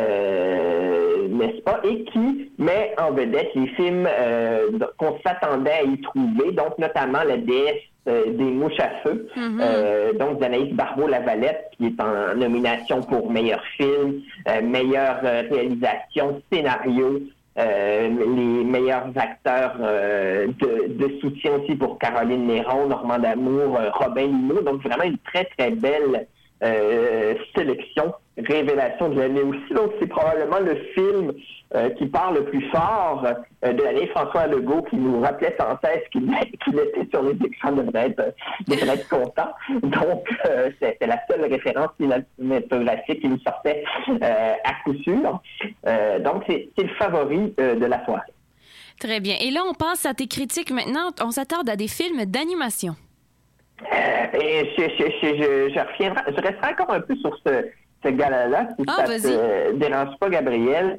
euh, n'est-ce pas, et qui met en vedette les films euh, qu'on s'attendait à y trouver, donc notamment La déesse euh, des mouches à feu, Mm-hmm. euh, donc d'Anaïs Barbeau-Lavalette, qui est en nomination pour meilleur film, euh, meilleure euh, réalisation, scénario, euh, les meilleurs acteurs euh, de, de soutien aussi pour Caroline Néron, Normand D'Amour, euh, Robin Lino, donc vraiment une très très belle euh, sélection, révélation de l'année aussi. Donc, c'est probablement le film euh, qui parle le plus fort euh, de l'année. François Legault qui nous rappelait sans cesse qu'il, qu'il était sur les écrans devrait être, devrait être content. Donc, euh, c'était la seule référence cinématographique qui nous sortait euh, à coup sûr. Euh, donc, c'est, c'est le favori euh, de la soirée. Très bien. Et là, on passe à tes critiques maintenant. On s'attarde à des films d'animation. Euh, et je, je, je, je, je, reviendrai, je resterai encore un peu sur ce, ce gala-là, si ah, ça ne te dérange pas, Gabriel.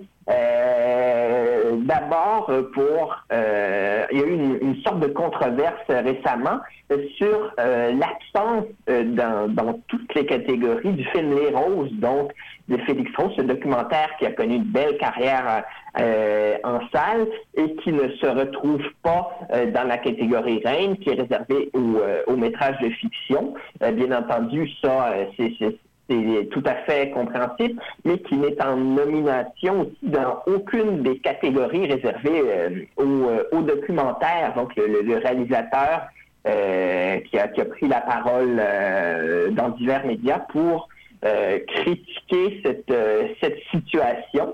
Euh, d'abord, pour euh, il y a eu une, une sorte de controverse récemment sur euh, l'absence euh, dans, dans toutes les catégories du film Les Roses, donc de Félix Rose, ce documentaire qui a connu une belle carrière euh, en salle et qui ne se retrouve pas euh, dans la catégorie reine, qui est réservée au, euh, au métrage de fiction. Euh, bien entendu, ça, euh, c'est, c'est c'est tout à fait compréhensible, mais qui n'est en nomination aussi dans aucune des catégories réservées euh, au, euh, au documentaire. Donc, le, le réalisateur euh, qui, a, qui a pris la parole euh, dans divers médias pour euh, critiquer cette, euh, cette situation.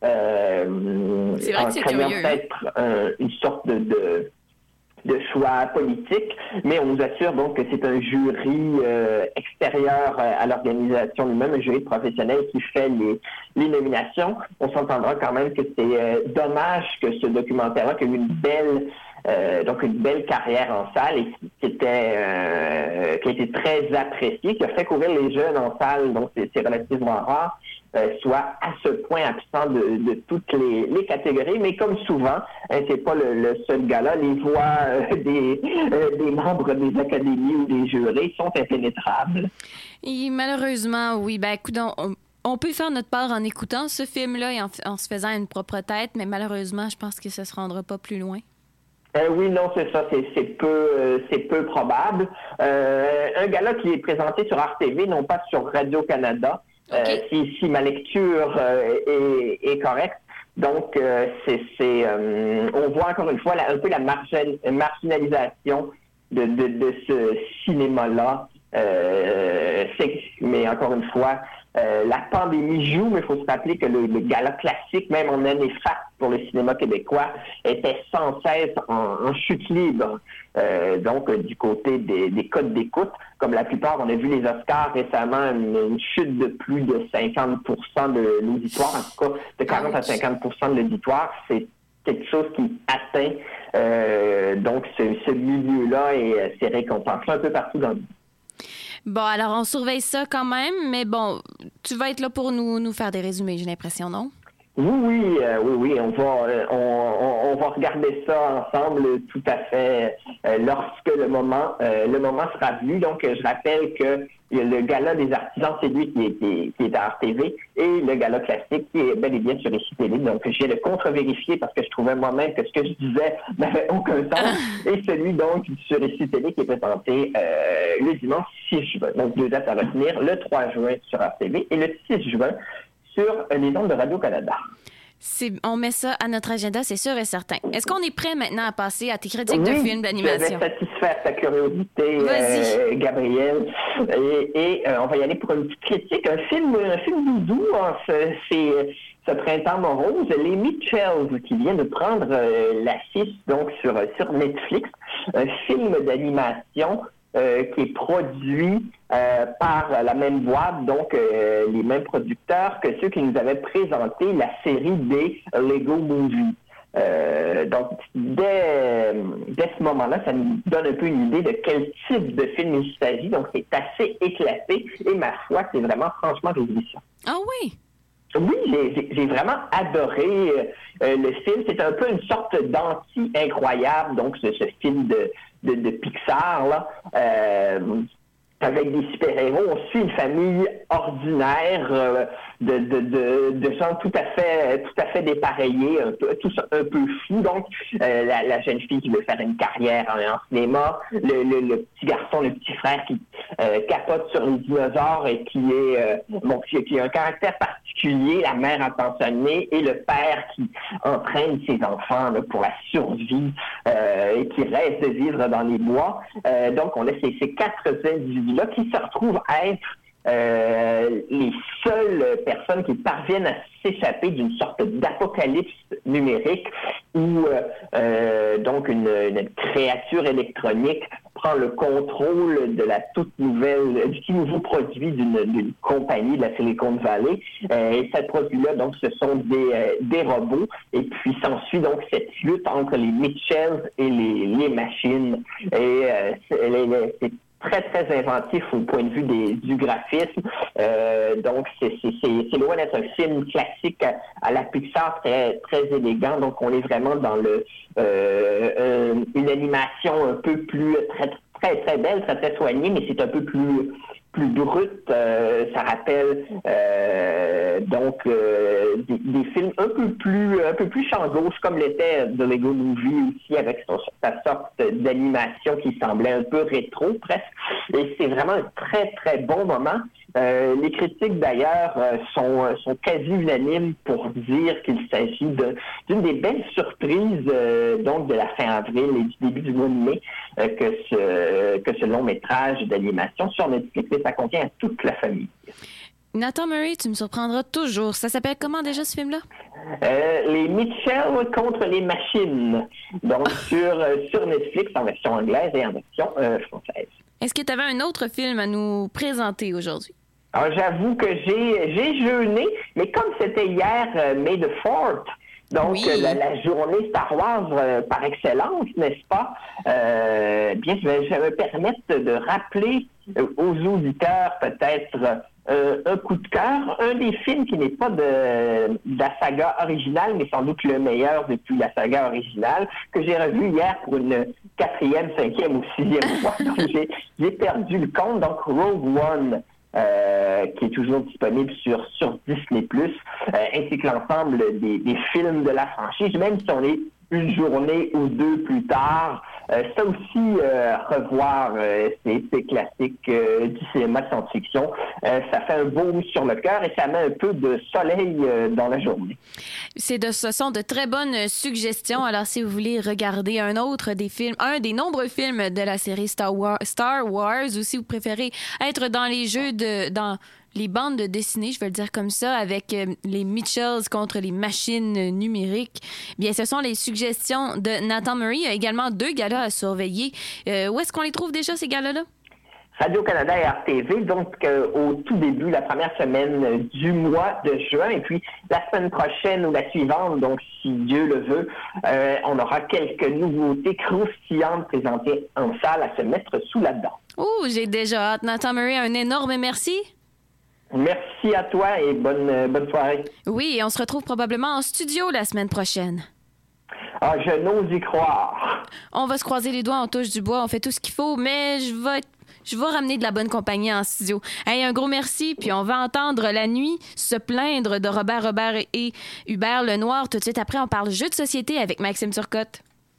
Euh, c'est vrai en que c'est craignant curieux. peut-être un, une sorte de... de de choix politique, mais on nous assure donc que c'est un jury euh, extérieur à l'organisation lui-même, un jury professionnel qui fait les, les nominations. On s'entendra quand même que c'est euh, dommage que ce documentaire-là, qui a eu une belle euh, donc une belle carrière en salle et qui, qui était euh, qui a été très apprécié, qui a fait courir les jeunes en salle, donc c'est, c'est relativement rare. Euh, soit à ce point absent de, de toutes les, les catégories, mais comme souvent, hein, c'est pas le, le seul gala, les voix euh, des, euh, des membres des académies ou des jurés sont impénétrables. Et malheureusement, oui, ben écoute, on, on peut faire notre part en écoutant ce film-là et en, en se faisant une propre tête, mais malheureusement, je pense que ça se rendra pas plus loin. Euh, oui, non, c'est ça, c'est, c'est peu euh, c'est peu probable. Euh, un gala qui est présenté sur R T V, non pas sur Radio-Canada, okay. euh, si, si ma lecture euh, est, est correcte. Donc, euh, c'est, c'est euh, on voit encore une fois la, un peu la margin, marginalisation de, de, de ce cinéma-là. Euh, c'est, mais encore une fois, euh, la pandémie joue, mais il faut se rappeler que le, le gala classique, même en année faste pour le cinéma québécois, était sans cesse en, en chute libre. Euh, donc, euh, du côté des, des codes d'écoute, comme la plupart, on a vu les Oscars récemment, une, une chute de plus de cinquante pour cent de l'auditoire, en tout cas de quarante à cinquante pour cent de l'auditoire. C'est quelque chose qui atteint euh, donc ce, ce milieu-là et euh, ces récompenses un peu partout dans le monde. Bon, alors on surveille ça quand même, mais bon, tu vas être là pour nous, nous faire des résumés, j'ai l'impression, non? Oui, oui, euh, oui, oui, on va, euh, on, on, on va regarder ça ensemble tout à fait euh, lorsque le moment, euh, le moment sera venu. Donc, je rappelle que le gala des artisans, c'est lui qui est, qui, qui est à R T V, et le gala classique qui est bel et bien sur Récit Télé. Donc, je viens de contre-vérifier parce que je trouvais moi-même que ce que je disais n'avait aucun sens. Et celui, donc, sur Récit Télé qui est présenté euh, le dimanche six juin. Donc, deux dates à retenir, le trois juin sur R T V et le six juin sur les ondes de Radio-Canada. C'est, on met ça à notre agenda, c'est sûr et certain. Est-ce qu'on est prêt maintenant à passer à tes critiques oui, de films d'animation? Je vais satisfaire ta curiosité, euh, Gabrielle. Et, et euh, on va y aller pour une petite critique. Un film, un film doudou, hein, c'est, c'est ce printemps morose. Les Mitchells, qui vient de prendre euh, l'affiche donc sur, sur Netflix. Un film d'animation Euh, qui est produit euh, par la même boîte, donc euh, les mêmes producteurs que ceux qui nous avaient présenté la série des Lego Movie. Euh, donc, dès, dès ce moment-là, ça nous donne un peu une idée de quel type de film il s'agit. Donc, c'est assez éclaté et ma foi, c'est vraiment franchement réjouissant. Ah oui? Oui, j'ai, j'ai vraiment adoré euh, le film. C'est un peu une sorte d'anti-incroyable, donc ce, ce film de, de, de Pixar, là, euh, avec des super-héros. On suit une famille ordinaire euh, de, de, de, de gens tout à fait, tout à fait dépareillés, un peu, tous un peu fous. Donc, euh, la, la jeune fille qui veut faire une carrière en, en cinéma, le, le, le petit garçon, le petit frère qui euh, capote sur les dinosaures et qui est euh, bon, qui, qui a un caractère particulier, la mère attentionnée et le père qui entraîne ses enfants là, pour la survie euh, et qui reste de vivre dans les bois. Euh, donc, on a ces, ces quatre individus là qui se retrouvent à être euh, les seules personnes qui parviennent à s'échapper d'une sorte d'apocalypse numérique où euh, euh, donc une, une créature électronique prend le contrôle de la toute nouvelle, du tout nouveau produit d'une, d'une compagnie de la Silicon Valley. Euh, et ce produit-là, donc, ce sont des, euh, des robots. Et puis s'ensuit donc cette lutte entre les Mitchells et les, les machines. Et euh, c'est, c'est très, très inventif au point de vue des, du graphisme. Euh, donc, c'est, c'est, c'est, c'est loin d'être un film classique à, à la Pixar, très, très élégant. Donc, on est vraiment dans le euh, euh, une animation un peu plus, très, très, très belle, très, très soignée, mais c'est un peu plus plus brute. Euh, ça rappelle euh, donc euh, des, des films un peu plus un peu plus champ gauche, comme l'était The Lego Movie aussi, avec son, sa sorte d'animation qui semblait un peu rétro presque. Et c'est vraiment un très très bon moment. Euh, les critiques d'ailleurs euh, sont, sont quasi unanimes pour dire qu'il s'agit de, d'une des belles surprises euh, donc de la fin avril et du début du mois de mai euh, que ce que ce long métrage d'animation sur Netflix, et ça convient à toute la famille. Nathan Murray, tu me surprendras toujours. Ça s'appelle comment déjà ce film-là? Euh, les Mitchell contre les machines. Donc sur, euh, sur Netflix en version anglaise et en version euh, française. Est-ce que tu avais un autre film à nous présenter aujourd'hui? Alors, j'avoue que j'ai, j'ai jeûné, mais comme c'était hier, euh, May the fourth, donc oui. euh, la, la journée Star Wars euh, par excellence, n'est-ce pas? Euh, bien, je vais, je vais me permettre de rappeler euh, aux auditeurs peut-être euh, un coup de cœur, un des films qui n'est pas de, de la saga originale, mais sans doute le meilleur depuis la saga originale, que j'ai revu hier pour une quatrième, cinquième ou sixième fois. Donc, j'ai, j'ai perdu le compte. Donc, Rogue One. Euh, qui est toujours disponible sur, sur Disney plus, euh, ainsi que l'ensemble des, des films de la franchise, même si on est une journée ou deux plus tard. Euh, ça aussi, euh, revoir euh, ces, ces classiques euh, du cinéma de science-fiction, euh, ça fait un baume sur le cœur et ça met un peu de soleil euh, dans la journée. C'est de, ce sont de très bonnes suggestions. Alors, si vous voulez regarder un autre des films, un des nombreux films de la série Star Wars, Star Wars, ou si vous préférez être dans les jeux de... dans les bandes de dessinée, je vais le dire comme ça, avec euh, les Mitchells contre les machines euh, numériques. Bien, ce sont les suggestions de Nathan Murray. Il y a également deux galas à surveiller. Euh, où est-ce qu'on les trouve déjà, ces galas-là? Radio-Canada et R T V, donc euh, au tout début, la première semaine euh, du mois de juin. Et puis, la semaine prochaine ou la suivante, donc si Dieu le veut, euh, on aura quelques nouveautés croustillantes présentées en salle à se mettre sous la dent. Oh, j'ai déjà hâte. Nathan Murray, un énorme merci. Merci à toi et bonne, euh, bonne soirée. Oui, et on se retrouve probablement en studio la semaine prochaine. Ah, je n'ose y croire. On va se croiser les doigts, on touche du bois, on fait tout ce qu'il faut, mais je vais, je vais ramener de la bonne compagnie en studio. Hey, un gros merci, puis on va entendre La Nuit se plaindre de Robert Robert et Hubert Lenoir. Tout de suite après, on parle jeux de société avec Maxime Turcotte.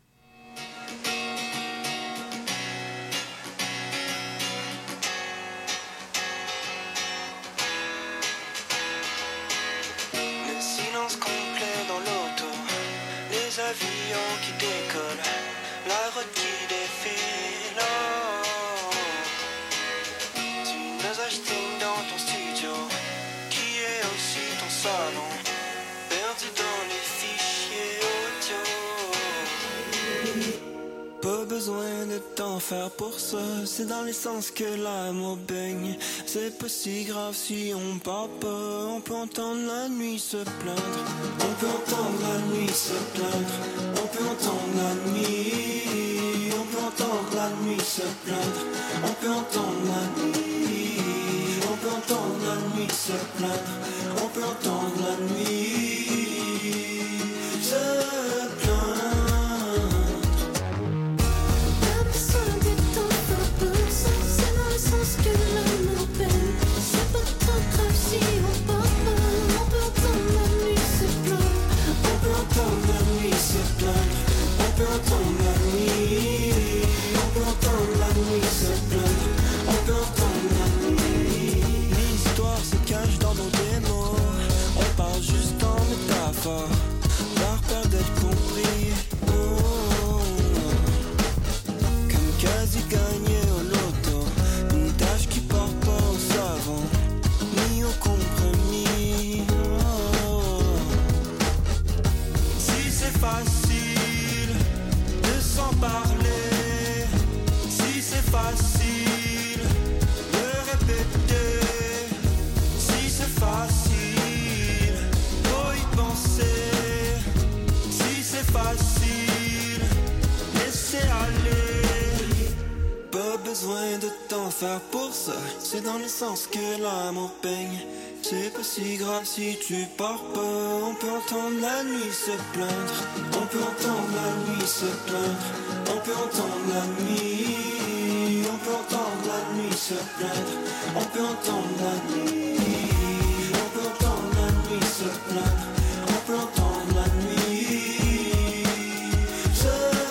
Avions qui décollent, la route qui défile. Oh. Tu nous as jeté dans ton studio, qui est aussi ton salon, perdu dans les fichiers audio. Pas besoin de t'en faire pour ça, c'est dans l'essence que l'amour baigne. C'est pas si grave si on part pas, on peut entendre la nuit se plaindre. On peut entendre la nuit se plaindre, on peut entendre la nuit, on peut entendre la nuit se plaindre, on peut entendre la nuit, on peut entendre la nuit se plaindre, on peut entendre la nuit se plaindre. L'histoire se cache dans nos démos, on parle juste en métaphore, par peur d'être compris. Oh, comme quasi gagné au loto, une tâche qui porte pas au savon. parler. Si c'est facile de répéter, si c'est facile, faut y penser. Si c'est facile, laissez aller. Pas besoin de t'en faire pour ça. C'est dans le sens que l'amour peigne. C'est pas si grave si tu pars pas. On peut entendre la nuit se plaindre. On peut entendre la nuit se plaindre. On peut entendre la nuit. On peut entendre la nuit se plaindre. On peut entendre la nuit. On peut entendre la nuit se plaindre. On peut entendre la nuit se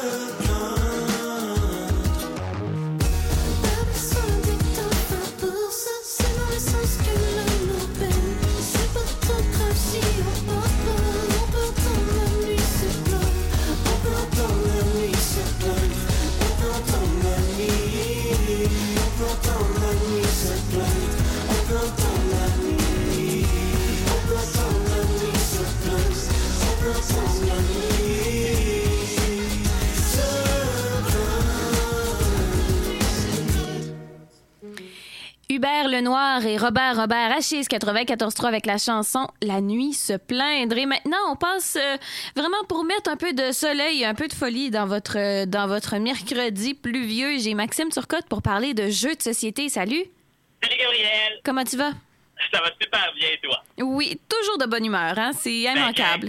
plaindre. Pas besoin de t'en faire pour ça. C'est dans le sens que l'amour peine. C'est pas trop grave si on part pas. On peut entendre la nuit se plaindre. On peut entendre la nuit se plaindre. On peut entendre la nuit. On peut entendre la nuit se plaindre. On peut entendre la nuit. On peut entendre la nuit se plaindre. On peut entendre la nuit se plaindre. Hubert Lenoir et Robert Robert Achille quatre-vingt-quatorze trois avec la chanson La nuit se plaindre. Et maintenant, on passe euh, vraiment pour mettre un peu de soleil, un peu de folie dans votre, euh, dans votre mercredi pluvieux. J'ai Maxime Turcotte pour parler de jeux de société. Salut! Salut Gabriel! Comment tu vas? Ça va super bien, et toi? Oui, toujours de bonne humeur, hein? C'est immanquable.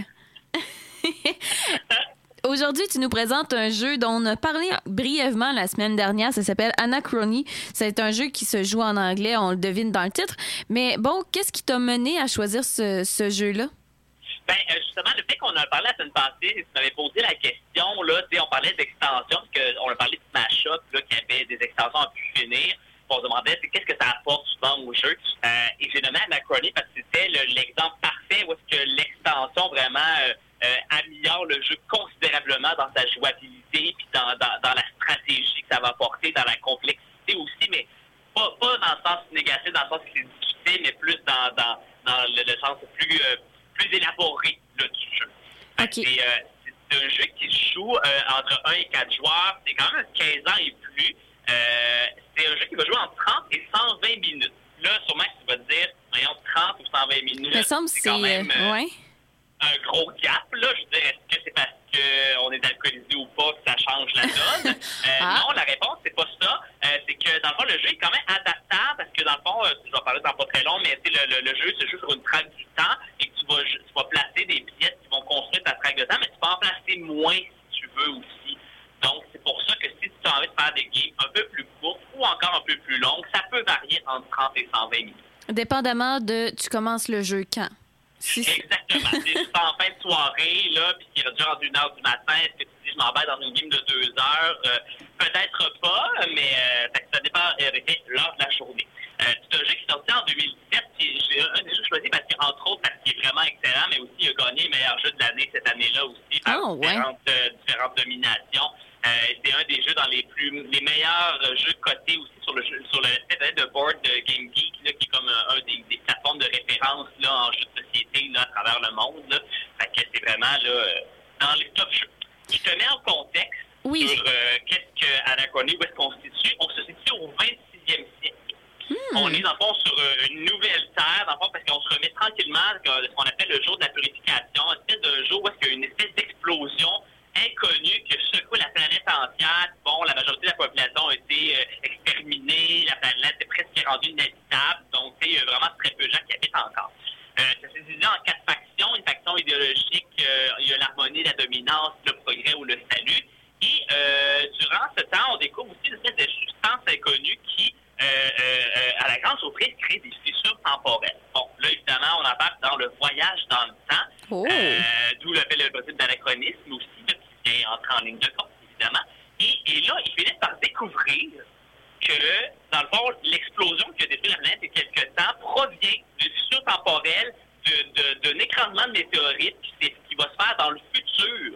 Aujourd'hui, tu nous présentes un jeu dont on a parlé brièvement la semaine dernière. Ça s'appelle Anachrony. C'est un jeu qui se joue en anglais, on le devine dans le titre. Mais bon, qu'est-ce qui t'a mené à choisir ce, ce jeu-là? Ben, euh, justement, le fait qu'on en a parlé la semaine passée, tu m'avais posé la question, là, tu sais, on parlait d'extensions, parce qu'on a parlé de Smash-Up, là, qui avait des extensions à pu finir. On se demandait, c'est qu'est-ce que ça apporte souvent au jeu. Euh, et j'ai nommé Anachrony parce que c'était le- l'exemple parfait où est-ce que l'extension vraiment euh, euh, améliore le jeu considérablement dans sa jouabilité puis dans, dans, dans la stratégie que ça va apporter, dans la complexité aussi, mais pas, pas dans le sens négatif, dans le sens que c'est difficile, mais plus dans, dans, dans le, le sens plus, euh, plus élaboré là, du jeu. Fait que C'est, euh, c'est un jeu qui se joue euh, entre un et quatre joueurs. C'est quand même quinze ans et plus. Euh, c'est un jeu qui va jouer entre trente et cent vingt minutes. Là, sûrement que tu vas te dire, voyons, trente ou cent vingt minutes, Il me semble c'est que quand c'est... même euh, euh, ouais. un gros gap. Là. Je veux dire, est-ce que c'est parce qu'on est alcoolisé ou pas que ça change la donne? Euh, Ah. Non, la réponse, c'est pas ça. Euh, c'est que, dans le fond, le jeu est quand même adaptable parce que, dans le fond, euh, je vais parler dans pas très long, mais tu sais, le, le, le jeu se joue sur une traque du temps et que tu vas, tu vas placer des pièces qui vont construire ta traque de temps, mais tu peux en placer moins si tu veux aussi. Donc, c'est pour ça que si tu as envie de faire des games un peu plus courtes ou encore un peu plus longues, ça peut varier entre trente et cent vingt minutes. Dépendamment de tu commences le jeu quand. Si c'est- Exactement. C'est juste en fin de soirée, là, puis qui est déjà rendu une heure du matin, est-ce que tu dis je m'emballe dans une game de deux heures? Euh, peut-être pas, mais euh, fait que ça dépend euh, l'heure de la journée. Euh, c'est un jeu qui est sorti en deux mille dix-sept, qui est un des jeux choisis parce qu'entre autres, parce qu'il est vraiment excellent, mais aussi il a gagné le meilleur jeu de l'année cette année-là aussi par Oh, ouais. différentes, euh, différentes dominations. Euh, c'est un des jeux dans les plus les meilleurs euh, jeux cotés aussi sur le jeu, sur le site de board de Game Geek, là, qui est comme un, un des, des plateformes de référence là, en jeux de société là, à travers le monde. Là. Fait que c'est vraiment là, euh, dans les top jeux. Je te mets en contexte Oui. sur euh, qu'est-ce que Anachrony, où est-ce qu'on se situe. On se situe au vingt-sixième siècle. Hmm. On est dans le fond sur euh, une nouvelle terre, dans le fond, parce qu'on se remet tranquillement de ce qu'on appelle le jour de la purification, une espèce de jour où est-ce qu'il y a une espèce d'explosion inconnue qui a secoué la planète entière. Bon, la majorité de la population a été euh, exterminée, la planète est presque rendue inhabitable, donc tu sais, il y a vraiment très peu de gens qui habitent encore. Euh, ça s'est divisé en quatre factions. Une faction idéologique, euh, il y a l'harmonie, la dominance, le progrès ou le salut. Et euh, durant ce temps, on découvre aussi une espèce de substance inconnue qui, euh, euh, à la grande surprise, crée des fissures temporelles. Bon, là, évidemment, on embarque dans le voyage dans le temps, Oh. euh, d'où l'appel le principe d'anachronisme aussi, là, qui vient entrer en ligne de compte, évidemment. Et, et là, ils finissent par découvrir que, dans le fond, l'explosion qui a détruit la planète il y a quelques temps provient de fissures temporelles, de, de, d'un écrasement de météorites qui, c'est- qui va se faire dans le futur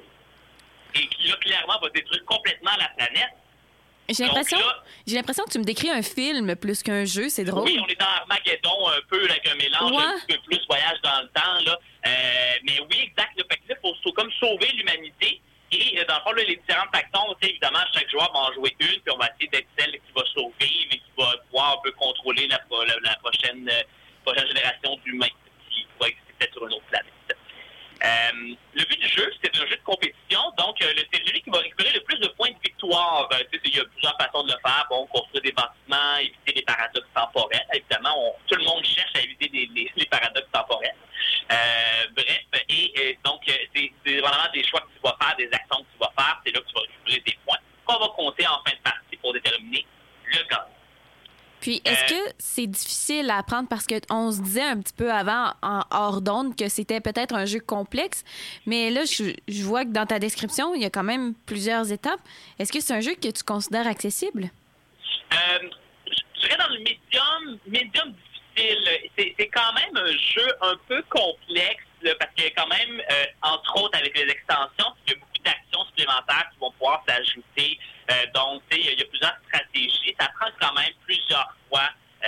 et qui, là, clairement, va détruire complètement la planète. J'ai Donc l'impression, là- j'ai l'impression que tu me décris un film plus qu'un jeu, c'est drôle. Oui, on est dans Armageddon un peu, là, avec un mélange Ouais. un petit peu plus voyage dans le temps. Là. Euh, mais oui, exact. Là, fait que là, il faut, faut comme sauver l'humanité. Et euh, dans le fond, là, les différentes factions, évidemment, chaque joueur va en jouer une, puis on va essayer d'être celle qui va survivre et qui va pouvoir un peu contrôler la, la, la prochaine, euh, prochaine génération d'humains qui va exister peut-être sur une autre planète. Euh, le but du jeu, c'est un jeu de compétition, donc euh, c'est celui qui va récupérer le plus de points de victoire. Euh, il y a plusieurs façons de le faire. Bon, construire des bâtiments, éviter les paradoxes temporels. Évidemment, on, tout le monde cherche à éviter les, les, les paradoxes temporels. Euh, bref, et, et donc, euh, c'est, c'est vraiment des choix que tu vas faire, des actions que tu vas faire. C'est là que tu vas récupérer des points qu'on va compter en fin de partie pour déterminer le gagnant. Puis, est-ce que c'est difficile à apprendre parce qu'on se disait un petit peu avant, en hors d'onde, que c'était peut-être un jeu complexe, mais là, je, je vois que dans ta description, il y a quand même plusieurs étapes. Est-ce que c'est un jeu que tu considères accessible? Euh, je dirais dans le médium, médium difficile. C'est, c'est quand même un jeu un peu complexe, là, parce qu'il y a quand même, euh, entre autres avec les extensions, il y a beaucoup d'actions supplémentaires qui vont pouvoir s'ajouter. Euh, donc, tu sais, il y a plusieurs stratégies. Ça prend quand même plusieurs fois euh,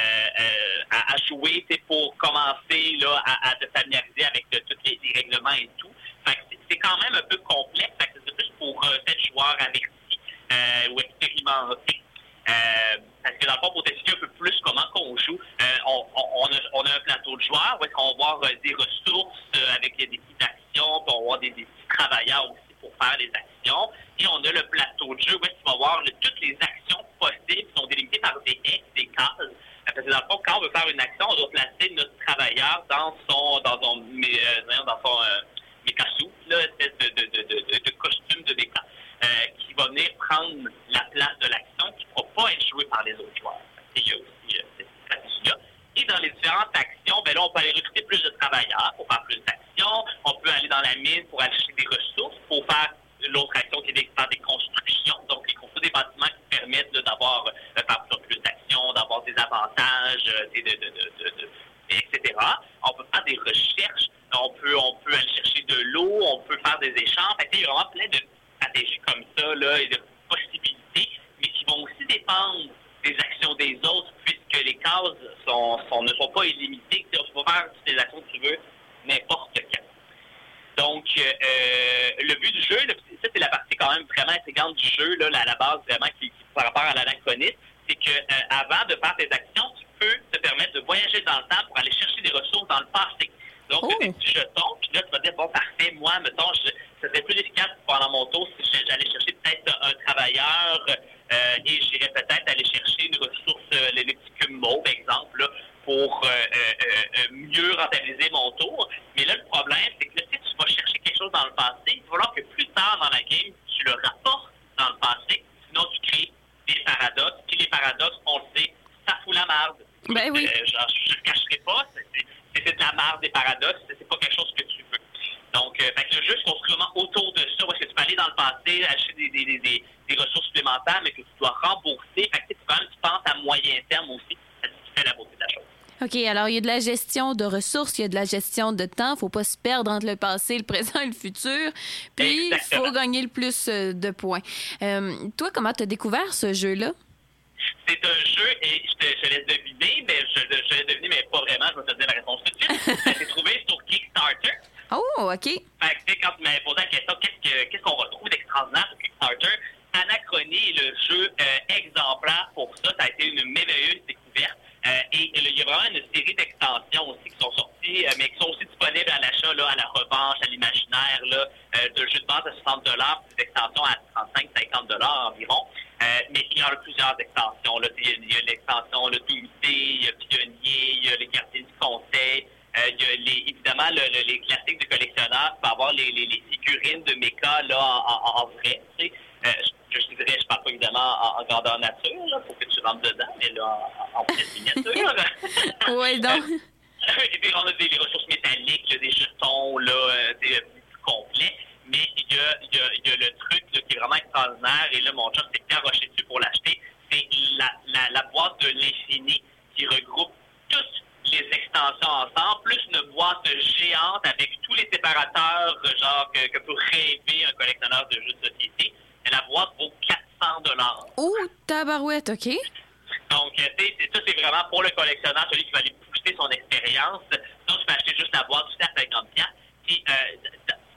euh, à, à jouer pour commencer là, à, à te familiariser avec euh, tous les, les règlements et tout. Fait que c'est, c'est quand même un peu complexe. Fait que c'est plus pour euh, peut-être joueurs avertis euh, ou expérimentés. Euh, parce que dans le fond, pour t'expliquer un peu plus comment qu'on joue, euh, on, on, on, a, on a un plateau de joueurs où est-ce qu'on va voir euh, des ressources euh, avec des petites actions, puis on va voir des, des petits travailleurs aussi pour faire les actions. Et on a le plateau de jeu où est-ce qu'on va voir le, toutes les actions possibles qui sont délimitées par des X, des cases. Parce que dans le fond, quand on veut faire une action, on doit placer notre travailleur dans son dans son, euh, dans son euh, méca-suit, là, espèce de, de, de, de, de costume de méca, euh, qui va venir prendre la place de l'action, qui ne pourra pas être jouée par les autres joueurs. Et il y a aussi euh, cette stratégie-là. Et dans les différentes actions, ben là, on peut aller recruter plus de travailleurs pour faire plus d'actions. On peut aller dans la mine pour aller chercher des ressources, pour faire l'autre action qui est de faire des constructions. Donc, les construire des bâtiments qui permettent là, d'avoir euh, faire plus d'actions, d'avoir des avantages, euh, de, de, de, de, de, et cetera. On peut faire des recherches. On peut, on peut aller chercher de l'eau. On peut faire des échanges. Fait que, il y a vraiment plein de stratégies comme ça là, et de possibilités, mais qui vont aussi dépendre des actions des autres, puisque les cases sont, sont, ne sont pas illimitées. Tu peux faire toutes les actions que tu veux, n'importe quand. Donc, euh, le but du jeu, là, ça c'est la partie quand même vraiment intégrante du jeu, là, à la base vraiment qui, qui par rapport à l'anachronisme, c'est que euh, avant de faire tes actions, tu peux te permettre de voyager dans le temps pour aller chercher des ressources dans le passé. Donc, oh. des petits jetons, puis là, tu vas dire, bon, parfait, moi, mettons, je, ça serait plus efficace pendant mon tour si j'allais chercher peut-être un travailleur euh, et j'irais peut-être aller chercher une ressource, euh, les petits cubes mauves, par exemple, là, pour euh, euh, euh, mieux rentabiliser mon tour. Mais là, le problème, c'est que là, si tu vas chercher quelque chose dans le passé, il va falloir que plus tard dans la game, tu le rapportes dans le passé, sinon tu crées des paradoxes. Puis les paradoxes, on le sait, ça fout la merde. Ben oui. Euh, genre, je ne le cacherai pas, c'est, c'est, c'est de la merde des paradoxes, c'est, c'est pas quelque chose que tu veux. Donc, euh, fait que le jeu se construit vraiment autour de ça, où est-ce que tu peux aller dans le passé, acheter des, des, des, des, des ressources supplémentaires, mais que tu dois rembourser. Fait que tu, quand même, tu penses à moyen terme aussi, ça fait la beauté de la chose. OK, alors il y a de la gestion de ressources, il y a de la gestion de temps. Faut pas se perdre entre le passé, le présent et le futur. Puis, il faut gagner le plus de points. Euh, toi, comment tu as découvert ce jeu-là? C'est un jeu, et je te, je te laisse deviner, mais je, je laisse deviner, mais pas vraiment, je vais te donner la réponse tout de suite. Ça s'est trouvé sur Kickstarter. Oh, OK. Fait que, tu sais, quand tu m'avais posé la question, qu'est-ce, que, qu'est-ce qu'on retrouve d'extraordinaire sur Kickstarter? Anachronie est le jeu euh, exemplaire pour ça. Ça a été une merveilleuse découverte. Euh, et il y a vraiment une série d'extensions aussi qui sont sorties, euh, mais qui sont aussi disponibles à l'achat, là, à la revanche, à l'imaginaire, là, euh, de jeux de base à soixante dollars, des extensions à trente-cinq à cinquante dollars environ. Euh, mais il y en a plusieurs extensions. Là. Il, y a, il y a l'extension là, Doomsday, il y a Pionnier, il y a les Gardiens du Conseil, euh, il y a les, évidemment le, le, les classiques de collectionneurs, tu peux avoir les, les, les figurines de méca là, en, en, en vrai. Tu sais. Euh, je, je dirais, je parle pas évidemment en, en grandeur nature, là, pour que tu rentres dedans, mais là, en, en petite miniature. Oui, donc. Euh, et puis, on a des, des ressources métalliques, il y a des jetons, là, euh, des plus complets. Mais il y a, il y a, il y a le truc là, qui est vraiment extraordinaire, et là, mon chum s'est garoché dessus pour l'acheter. C'est la, la, la boîte de l'infini qui regroupe toutes les extensions ensemble, plus une boîte géante avec tous les séparateurs, genre, que, que peut rêver un collectionneur de jeux de société. Et la boîte vaut quatre cents dollars. Oh, tabarouette, OK. Donc, tu sais, ça, c'est vraiment pour le collectionneur, celui qui va aller booster son expérience. Sinon, tu peux acheter juste la boîte, tout à cinquante dollars. Puis, euh,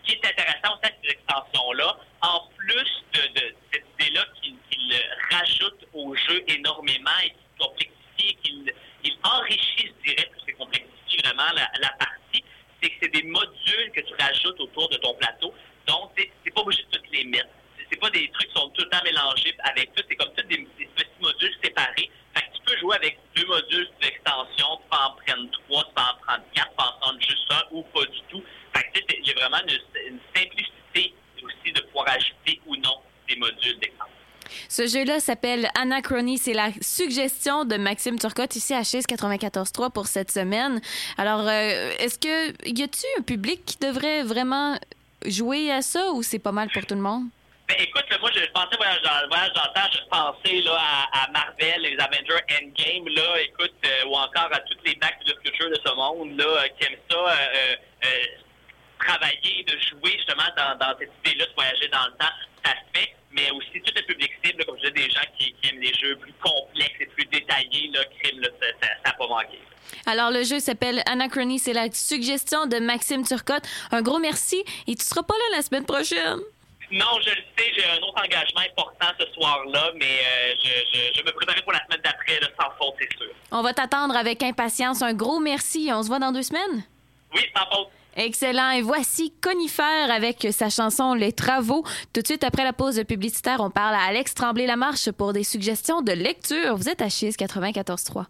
ce qui est intéressant aussi avec ces extensions-là, en plus de, de cette idée-là qu'il qu'il rajoute au jeu énormément et qu'il complexifie, qu'il il enrichit, je dirais, plus qu'il complexifie vraiment la, la partie, c'est que c'est des modules que tu rajoutes autour de ton plateau. Donc, c'est, c'est pas obligé de toutes les mettre. C'est, c'est pas des trucs qui sont tout le temps mélangés avec tout. C'est comme tout des, des petits modules séparés. Fait que tu peux jouer avec deux modules d'extension, tu peux en prendre trois, tu peux en prendre quatre, tu peux en prendre juste un ou pas du tout. Fait que tu sais, il y a vraiment une, une simplicité aussi de pouvoir ajouter ou non des modules d'extension. Ce jeu-là s'appelle Anachrony. C'est la suggestion de Maxime Turcotte ici à Chiz quatre-vingt-quatorze trois pour cette semaine. Alors, euh, est-ce que y a-t-il un public qui devrait vraiment jouer à ça ou c'est pas mal pour tout le monde? Ben, écoute, moi, je pensais voyage dans, voyage dans le temps, je pensais là, à, à Marvel, les Avengers Endgame, là, écoute, euh, ou encore à toutes les Back to the Future de ce monde, là, euh, qui aiment ça, euh, euh, travailler, de jouer justement dans, dans cette idée-là de voyager dans le temps, ça se fait, mais aussi tout le public cible, là, comme je disais, des gens qui, qui aiment les jeux plus complexes et plus détaillés, là, crime, là, ça n'a pas manqué. Alors, le jeu s'appelle Anachrony. C'est la suggestion de Maxime Turcotte. Un gros merci. Et tu seras pas là la semaine prochaine. Non, je le sais, j'ai un autre engagement important ce soir-là, mais euh, je, je, je me préparais pour la semaine d'après, là, sans faute, c'est sûr. On va t'attendre avec impatience. Un gros merci. On se voit dans deux semaines? Oui, sans faute. Excellent. Et voici Conifère avec sa chanson Les Travaux. Tout de suite après la pause publicitaire, on parle à Alex Tremblay-Lamarche pour des suggestions de lecture. Vous êtes à Chiz quatre-vingt-quatorze trois.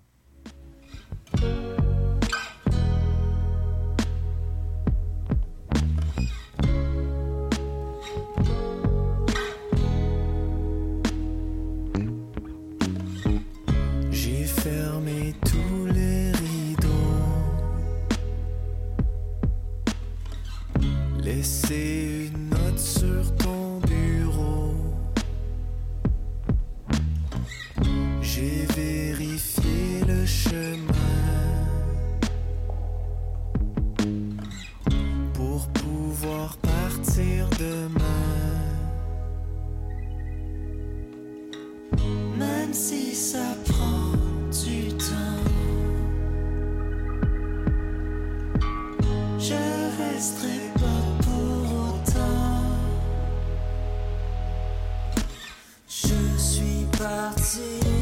J'ai fermé tous les rideaux, laissé une note sur ton bureau. J'ai vérifié le chemin pour pouvoir partir demain. Même si ça prend du temps, je resterai pas pour autant. Je suis parti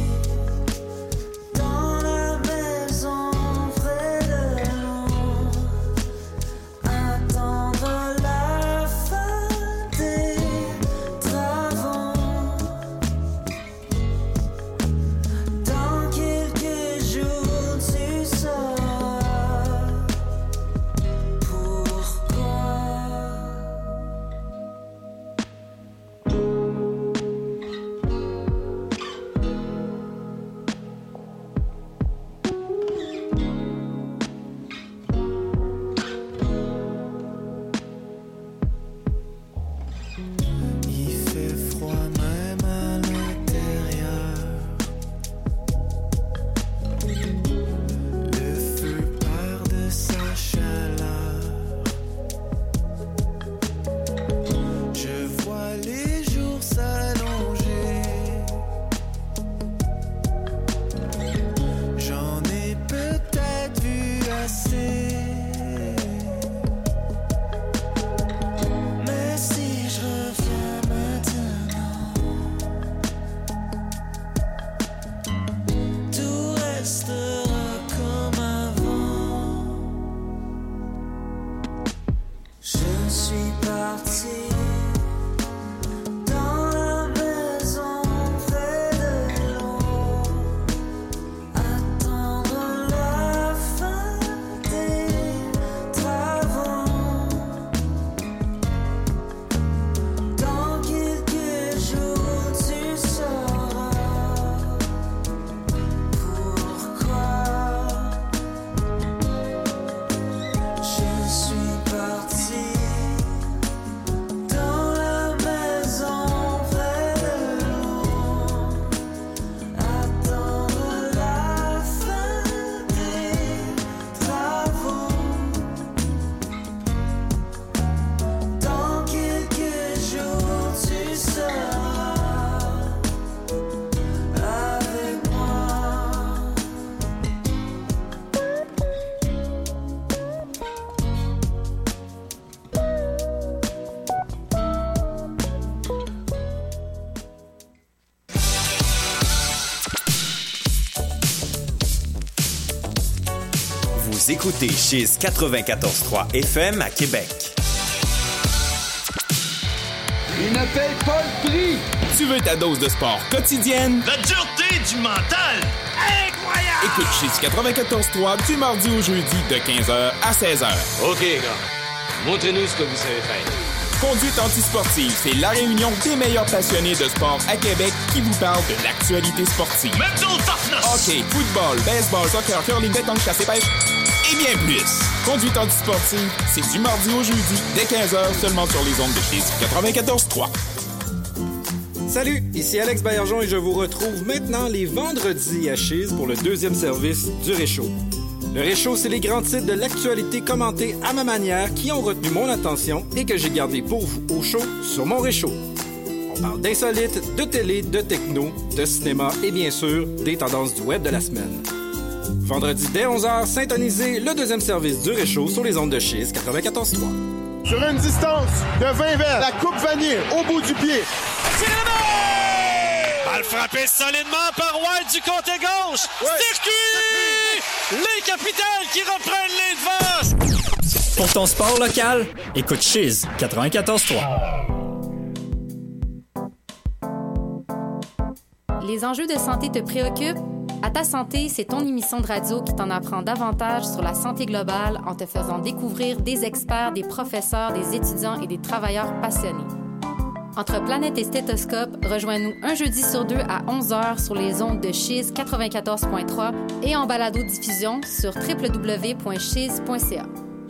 dans la maison près de l'eau, attendre la fin des travaux. Dans quelques jours tu sauras pourquoi. écoutez Chiz quatre-vingt-quatorze trois F M à Québec. Il ne paye pas le prix! Tu veux ta dose de sport quotidienne? La dureté du mental! Incroyable! Écoute Chiz quatre-vingt-quatorze trois du mardi au jeudi de quinze heures à seize heures. OK, gars. Montrez-nous ce que vous savez faire. Conduite antisportive, c'est la réunion des meilleurs passionnés de sport à Québec qui vous parle de l'actualité sportive. Hockey, football, baseball, soccer, curling, pétanque, chasse et pêche et bien plus. Conduite antisportive, c'est du mardi au jeudi dès quinze heures seulement sur les ondes de Chiz quatre-vingt-quatorze trois. Salut, ici Alex Baillargeon et je vous retrouve maintenant les vendredis à Chiz pour le deuxième service du Réchaud. Le Réchaud, c'est les grands titres de l'actualité commentés à ma manière qui ont retenu mon attention et que j'ai gardé pour vous au chaud sur mon Réchaud. On parle d'insolites, de télé, de techno, de cinéma et bien sûr des tendances du web de la semaine. Vendredi dès onze heures, syntonisez le deuxième service du Réchaud sur les ondes de Chiz quatre-vingt-quatorze trois. Sur une distance de vingt verres, la coupe vanille au bout du pied. C'est la main! Balle frappée solidement par White du côté gauche. Ouais. Circuit! Les capitales qui reprennent les devants! Pour ton sport local, écoute Chiz quatre-vingt-quatorze trois. Les enjeux de santé te préoccupent? À ta santé, c'est ton émission de radio qui t'en apprend davantage sur la santé globale en te faisant découvrir des experts, des professeurs, des étudiants et des travailleurs passionnés. Entre Planète et Stéthoscope, rejoins-nous un jeudi sur deux à onze heures sur les ondes de Chiz quatre-vingt-quatorze trois et en balado-diffusion sur w w w point chiz point c a.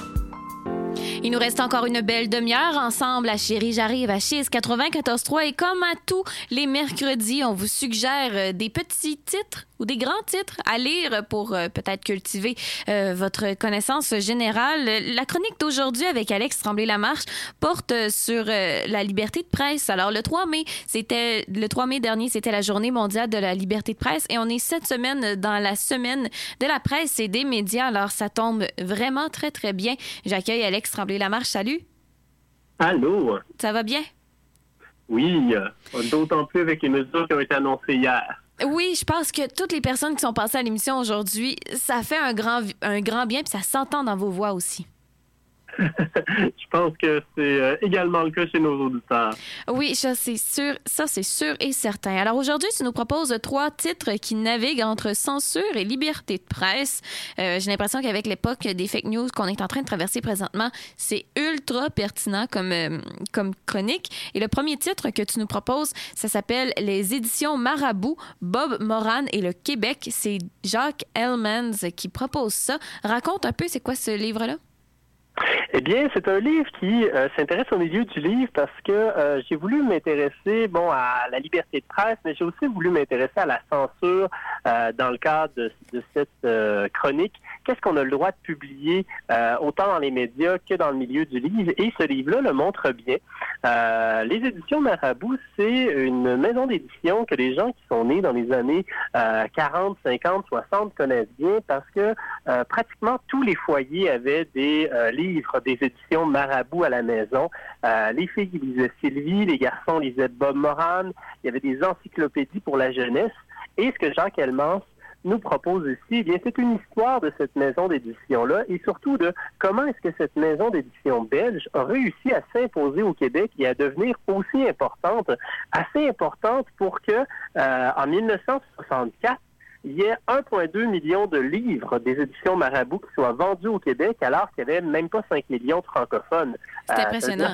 Il nous reste encore une belle demi-heure ensemble à Chérie, j'arrive à Chiz quatre-vingt-quatorze trois et comme à tous les mercredis, on vous suggère des petits titres ou des grands titres à lire pour euh, peut-être cultiver euh, votre connaissance générale. La chronique d'aujourd'hui avec Alex Tremblay-Lamarche porte sur euh, la liberté de presse. Alors le trois mai, c'était le trois mai dernier, c'était la Journée mondiale de la liberté de presse et on est cette semaine dans la semaine de la presse et des médias. Alors ça tombe vraiment très très bien. J'accueille Alex Tremblay-Lamarche. Salut. Allô. Ça va bien? Oui, d'autant plus avec les mesures qui ont été annoncées hier. Oui, je pense que toutes les personnes qui sont passées à l'émission aujourd'hui, ça fait un grand, un grand bien, puis ça s'entend dans vos voix aussi. Je pense que c'est euh, également le cas chez nos auditeurs. Oui, ça c'est sûr, ça c'est sûr et certain. Alors aujourd'hui, tu nous proposes trois titres qui naviguent entre censure et liberté de presse. Euh, j'ai l'impression qu'avec l'époque des fake news qu'on est en train de traverser présentement, c'est ultra pertinent comme, euh, comme chronique. Et le premier titre que tu nous proposes, ça s'appelle Les éditions Marabout, Bob Moran et le Québec. C'est Jacques Hellmans qui propose ça. Raconte un peu, c'est quoi ce livre-là? Eh bien, c'est un livre qui euh, s'intéresse au milieu du livre parce que euh, j'ai voulu m'intéresser, bon, à la liberté de presse, mais j'ai aussi voulu m'intéresser à la censure euh, dans le cadre de, de cette euh, chronique. Qu'est-ce qu'on a le droit de publier euh, autant dans les médias que dans le milieu du livre? Et ce livre-là le montre bien. Euh, les éditions Marabout, c'est une maison d'édition que les gens qui sont nés dans les années euh, quarante, cinquante, soixante connaissent bien parce que euh, pratiquement tous les foyers avaient des euh, livres des éditions Marabout à la maison. Euh, les filles lisaient Sylvie, les garçons lisaient Bob Moran. Il y avait des encyclopédies pour la jeunesse. Et ce que Jacques Hellmans nous propose ici, eh bien, c'est une histoire de cette maison d'édition-là et surtout de comment est-ce que cette maison d'édition belge a réussi à s'imposer au Québec et à devenir aussi importante, assez importante pour que, euh, en dix-neuf cent soixante-quatre, il y a un virgule deux million de livres des éditions Marabout qui soient vendus au Québec alors qu'il n'y avait même pas cinq millions de francophones. C'est euh, impressionnant.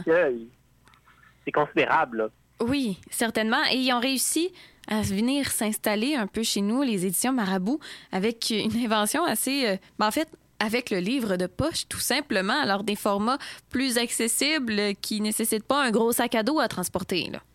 C'est considérable, là. Oui, certainement. Et ils ont réussi à venir s'installer un peu chez nous, les éditions Marabout, avec une invention assez... Euh, ben en fait, avec le livre de poche, tout simplement. Alors, des formats plus accessibles qui ne nécessitent pas un gros sac à dos à transporter, là.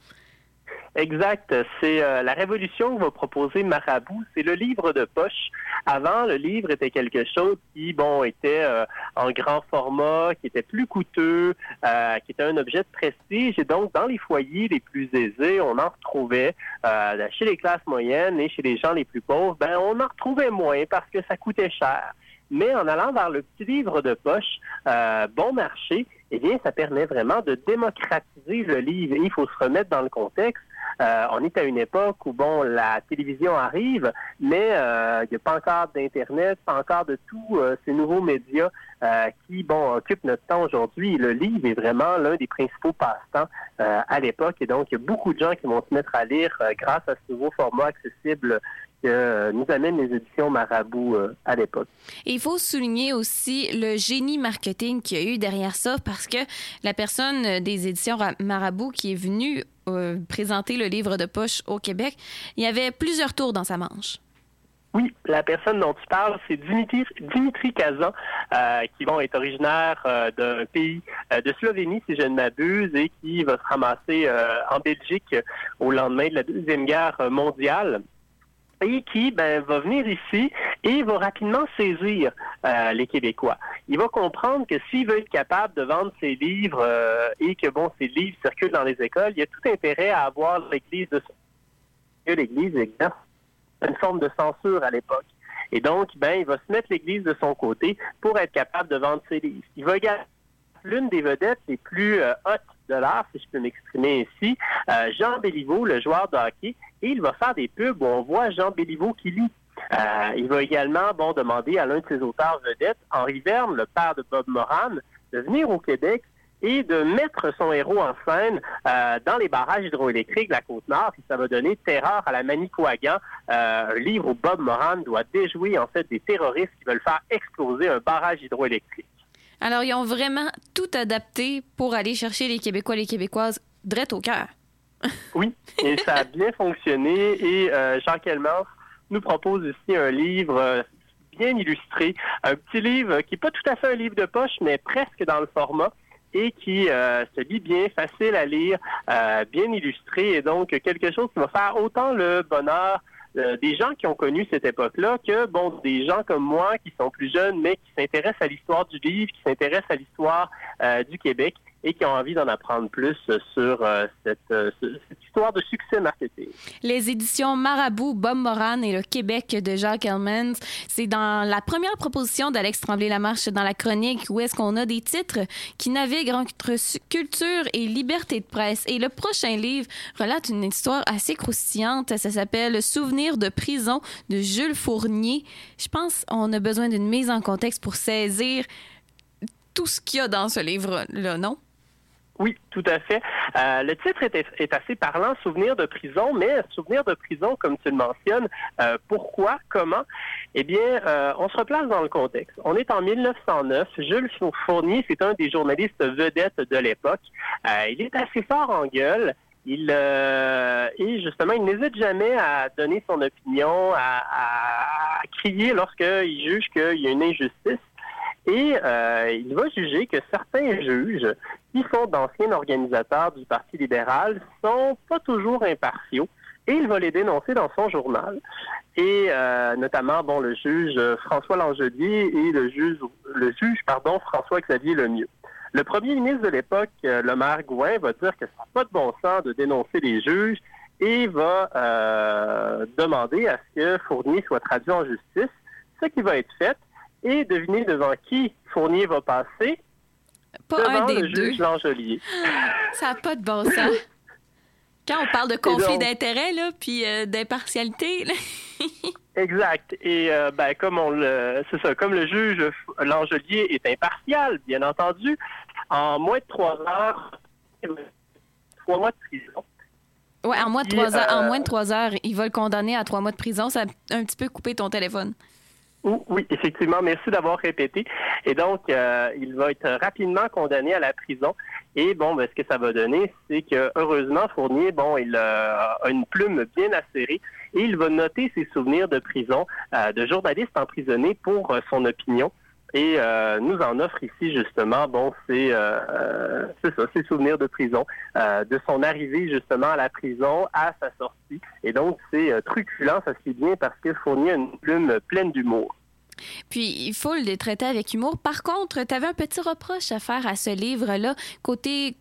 Exact. C'est euh, la révolution que va proposer Marabout. C'est le livre de poche. Avant, le livre était quelque chose qui, bon, était euh, en grand format, qui était plus coûteux, euh, qui était un objet de prestige. Et donc, dans les foyers les plus aisés, on en retrouvait euh, chez les classes moyennes et chez les gens les plus pauvres, ben, on en retrouvait moins parce que ça coûtait cher. Mais en allant vers le petit livre de poche, euh, bon marché, eh bien, ça permet vraiment de démocratiser le livre. Et il faut se remettre dans le contexte. Euh, on est à une époque où, bon, la télévision arrive, mais euh, il n'y a pas encore d'Internet, pas encore de tous euh, ces nouveaux médias euh, qui, bon, occupent notre temps aujourd'hui. Le livre est vraiment l'un des principaux passe-temps euh, à l'époque. Et donc, il y a beaucoup de gens qui vont se mettre à lire euh, grâce à ce nouveau format accessible que euh, nous amènent les éditions Marabout euh, à l'époque. Et il faut souligner aussi le génie marketing qu'il y a eu derrière ça, parce que la personne des éditions Marabout qui est venue euh, présenter le livre de poche au Québec, il y avait plusieurs tours dans sa manche. Oui, la personne dont tu parles, c'est Dimitri, Dimitri Kazan, euh, qui bon, est originaire euh, d'un pays euh, de Slovénie, si je ne m'abuse, et qui va se ramasser euh, en Belgique au lendemain de la Deuxième Guerre mondiale. Et qui ben, va venir ici et va rapidement saisir euh, les Québécois. Il va comprendre que s'il veut être capable de vendre ses livres euh, et que bon, ces livres circulent dans les écoles, il y a tout intérêt à avoir l'Église de son... L'Église exerce une forme de censure à l'époque. Et donc, ben, il va se mettre l'Église de son côté pour être capable de vendre ses livres. Il va également l'une des vedettes les plus euh, hautes de l'art, si je peux m'exprimer ici, euh, Jean Béliveau, le joueur de hockey, et il va faire des pubs où on voit Jean Béliveau qui lit. Euh, il va également bon, demander à l'un de ses auteurs vedettes, Henri Verne, le père de Bob Moran, de venir au Québec et de mettre son héros en scène euh, dans les barrages hydroélectriques de la Côte-Nord, puis ça va donner Terreur à la Manicouagan, euh, un livre où Bob Moran doit déjouer en fait des terroristes qui veulent faire exploser un barrage hydroélectrique. Alors, ils ont vraiment tout adapté pour aller chercher les Québécois et les Québécoises drette au cœur. Oui, et ça a bien fonctionné. Et euh, Jacques Helmans nous propose ici un livre euh, bien illustré. Un petit livre qui n'est pas tout à fait un livre de poche, mais presque dans le format et qui euh, se lit bien, facile à lire, euh, bien illustré. Et donc, quelque chose qui va faire autant le bonheur Euh, des gens qui ont connu cette époque-là que, bon, des gens comme moi qui sont plus jeunes, mais qui s'intéressent à l'histoire du livre, qui s'intéressent à l'histoire euh, du Québec et qui ont envie d'en apprendre plus sur euh, cette, euh, cette histoire de succès marketing. Les éditions Marabout, Bob Moran et le Québec de Jacques Helmans, c'est dans la première proposition d'Alex Tremblay-Lamarche dans la chronique où est-ce qu'on a des titres qui naviguent entre culture et liberté de presse. Et le prochain livre relate une histoire assez croustillante. Ça s'appelle « Souvenirs de prison » de Jules Fournier. Je pense qu'on a besoin d'une mise en contexte pour saisir tout ce qu'il y a dans ce livre-là, non? Oui, tout à fait. Euh, le titre est, est assez parlant, Souvenirs de prison, mais Souvenirs de prison, comme tu le mentionnes, euh, pourquoi, comment? Eh bien, euh, on se replace dans le contexte. On est en mille neuf cent neuf. Jules Fournier, c'est un des journalistes vedettes de l'époque. Euh, il est assez fort en gueule. Il euh, et justement, il n'hésite jamais à donner son opinion, à, à, à crier lorsqu'il juge qu'il y a une injustice. Et euh, il va juger que certains juges, qui sont d'anciens organisateurs du Parti libéral, sont pas toujours impartiaux. Et il va les dénoncer dans son journal. Et euh, notamment, bon, le juge François Langelier et le juge, le juge, pardon, François-Xavier Lemieux. Le premier ministre de l'époque, le maire Gouin, va dire que ça n'a pas de bon sens de dénoncer les juges et va euh, demander à ce que Fournier soit traduit en justice, ce qui va être fait. Et devinez devant qui Fournier va passer? Pas devant un des le deux. juge Langelier. Ça n'a pas de bon sens. Quand on parle de conflit donc, d'intérêts, là, puis euh, d'impartialité... Là. Exact. Et euh, ben comme on le, c'est ça, comme le juge Langelier est impartial, bien entendu, en moins de trois heures, trois mois de prison. Ouais, en moins de trois heures, en moins de trois heures, il va le condamner à trois mois de prison. Ça a un petit peu coupé ton téléphone. Oui, effectivement. Merci d'avoir répété. Et donc, euh, il va être rapidement condamné à la prison. Et bon, ben, ce que ça va donner, c'est que heureusement, Fournier, bon, il euh, a une plume bien acérée et il va noter ses souvenirs de prison, euh, de journalistes emprisonnés pour euh, son opinion. Et euh, nous en offre ici justement, bon, c'est euh, c'est ça, ses souvenirs de prison, euh, de son arrivée justement à la prison, à sa sortie. Et donc c'est euh, truculent, ça se fait bien parce que Fournier a une plume pleine d'humour. Puis, il faut le traiter avec humour. Par contre, tu avais un petit reproche à faire à ce livre-là, côté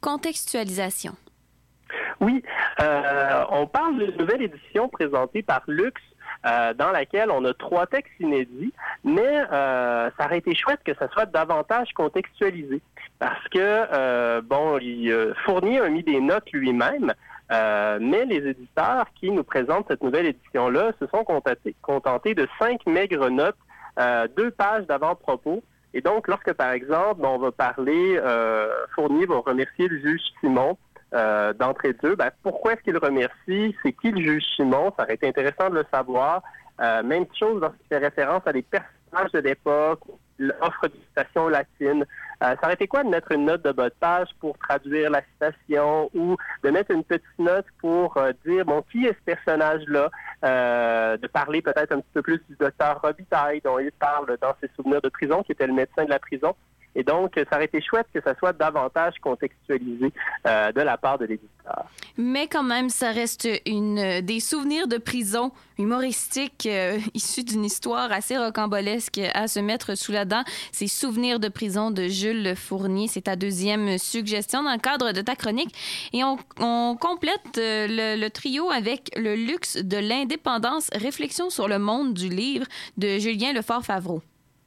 contextualisation. Oui, euh, on parle d'une nouvelle édition présentée par Lux, euh, dans laquelle on a trois textes inédits, mais euh, ça aurait été chouette que ça soit davantage contextualisé. Parce que, euh, bon, il, euh, Fournier a mis des notes lui-même, euh, mais les éditeurs qui nous présentent cette nouvelle édition-là se sont contentés, contentés de cinq maigres notes, euh, deux pages d'avant-propos. Et donc, lorsque, par exemple, on va parler, euh, Fournier va remercier le juge Simon, euh, d'entrée de jeu, ben, pourquoi est-ce qu'il remercie? C'est qui le juge Simon? Ça aurait été intéressant de le savoir. Euh, même chose lorsqu'il fait référence à des personnages de l'époque, l'offre de citation latine. Euh, ça aurait été quoi de mettre une note de bas de page pour traduire la citation ou de mettre une petite note pour euh, dire, bon, qui est ce personnage-là? Euh, de parler peut-être un petit peu plus du docteur Robitaille dont il parle dans ses souvenirs de prison, qui était le médecin de la prison. Et donc, ça aurait été chouette que ça soit davantage contextualisé euh, de la part de l'éditeur. Mais quand même, ça reste une des souvenirs de prison humoristiques euh, issus d'une histoire assez rocambolesque à se mettre sous la dent. Ces souvenirs de prison de Jules Fournier, c'est ta deuxième suggestion dans le cadre de ta chronique. Et on, on complète euh, le, le trio avec Le luxe de l'indépendance, réflexion sur le monde du livre de Julien Lefort-Favreau.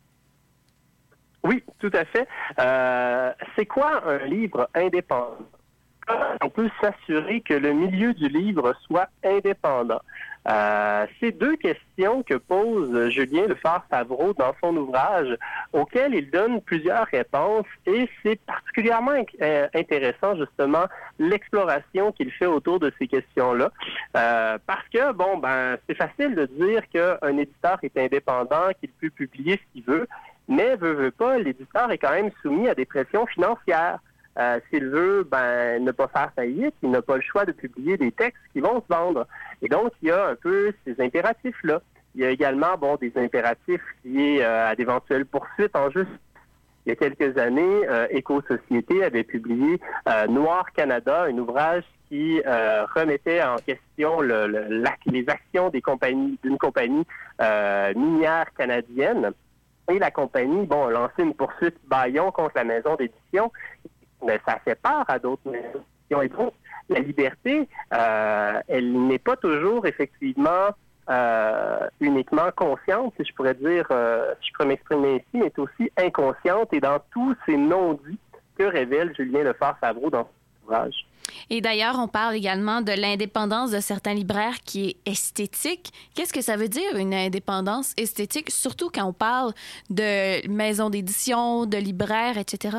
Oui, tout à fait. Euh, c'est quoi un livre indépendant? On peut s'assurer que le milieu du livre soit indépendant. Euh, c'est deux questions que pose Julien Lefort-Favreau dans son ouvrage, auxquelles il donne plusieurs réponses, et c'est particulièrement euh, intéressant, justement, l'exploration qu'il fait autour de ces questions-là. Euh, parce que, bon, ben, c'est facile de dire qu'un éditeur est indépendant, qu'il peut publier ce qu'il veut, mais, veut, veut pas, l'éditeur est quand même soumis à des pressions financières. Euh, s'il veut ben, ne pas faire faillite, il n'a pas le choix de publier des textes qui vont se vendre. Et donc, il y a un peu ces impératifs-là. Il y a également bon, des impératifs liés euh, à d'éventuelles poursuites en justice. Il y a quelques années, euh, Éco-Société avait publié euh, Noir Canada, un ouvrage qui euh, remettait en question le, le, la, les actions des compagnies, d'une compagnie euh, minière canadienne. Et la compagnie, bon, a lancé une poursuite bâillon contre la maison d'édition, mais ça fait peur à d'autres maisons d'édition. Et donc, la liberté, euh, elle n'est pas toujours effectivement euh, uniquement consciente, si je pourrais dire, euh, si je pourrais m'exprimer ici, mais est aussi inconsciente et dans tous ces non-dits que révèle Julien Lefort-Favreau dans son ouvrage. Et d'ailleurs, on parle également de l'indépendance de certains libraires qui est esthétique. Qu'est-ce que ça veut dire, une indépendance esthétique, surtout quand on parle de maisons d'édition, de libraires, et cetera?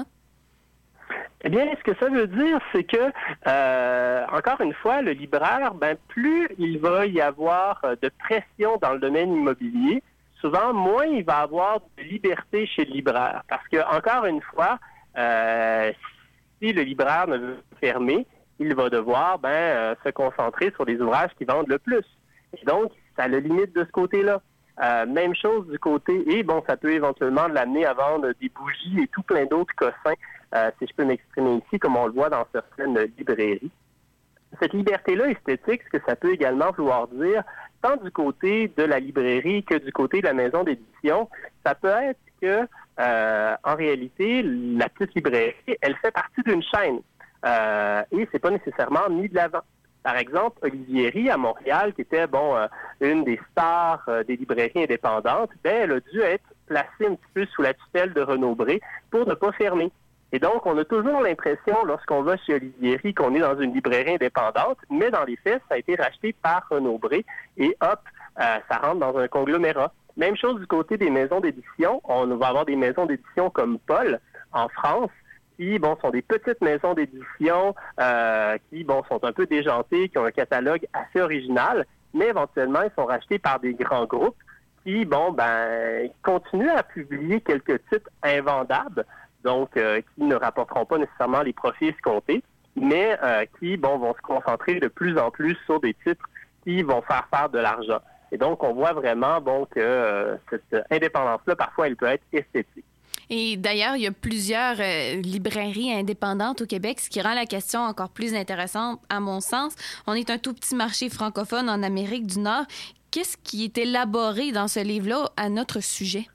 Eh bien, ce que ça veut dire, c'est que, euh, encore une fois, le libraire, ben, plus il va y avoir de pression dans le domaine immobilier, souvent, moins il va avoir de liberté chez le libraire. Parce que, encore une fois, euh, si le libraire ne veut pas fermer, il va devoir ben, euh, se concentrer sur les ouvrages qui vendent le plus. Et donc, ça le limite de ce côté-là. Euh, même chose du côté, et bon, ça peut éventuellement l'amener à vendre des bougies et tout plein d'autres cossins, euh, si je peux m'exprimer ici, comme on le voit dans certaines librairies. Cette liberté-là esthétique, ce que ça peut également vouloir dire, tant du côté de la librairie que du côté de la maison d'édition, ça peut être que, euh, en réalité, la petite librairie, elle fait partie d'une chaîne. Euh, et c'est pas nécessairement mis de l'avant. Par exemple, Olivieri à Montréal, qui était bon euh, une des stars euh, des librairies indépendantes, ben, elle a dû être placée un petit peu sous la tutelle de Renaud-Bré pour ne pas fermer. Et donc, on a toujours l'impression, lorsqu'on va chez Olivieri, qu'on est dans une librairie indépendante, mais dans les faits, ça a été racheté par Renaud-Bré et hop, euh, ça rentre dans un conglomérat. Même chose du côté des maisons d'édition. On va avoir des maisons d'édition comme Paul en France, qui, bon, sont des petites maisons d'édition euh, qui, bon, sont un peu déjantées, qui ont un catalogue assez original, mais éventuellement, ils sont rachetés par des grands groupes qui, bon, ben, continuent à publier quelques titres invendables, donc euh, qui ne rapporteront pas nécessairement les profits escomptés, mais euh, qui, bon, vont se concentrer de plus en plus sur des titres qui vont faire faire de l'argent. Et donc, on voit vraiment, bon, que euh, cette indépendance-là, parfois, elle peut être esthétique. Et d'ailleurs, il y a plusieurs euh, librairies indépendantes au Québec, ce qui rend la question encore plus intéressante, à mon sens. On est un tout petit marché francophone en Amérique du Nord. Qu'est-ce qui est élaboré dans ce livre-là à notre sujet?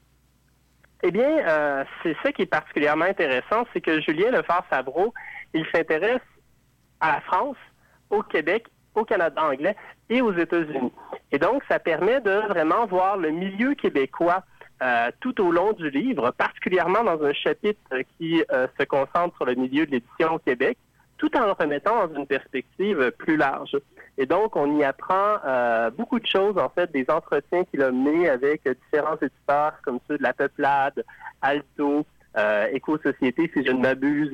Eh bien, euh, c'est ça qui est particulièrement intéressant, c'est que Julien Lefort-Favreau, il s'intéresse à la France, au Québec, au Canada anglais et aux États-Unis. Et donc, ça permet de vraiment voir le milieu québécois euh, tout au long du livre, particulièrement dans un chapitre qui euh, se concentre sur le milieu de l'édition au Québec, tout en le remettant dans une perspective plus large. Et donc, on y apprend euh, beaucoup de choses, en fait, des entretiens qu'il a menés avec différents éditeurs comme ceux de La Peuplade, Alto, euh, Éco-Société, si je ne m'abuse.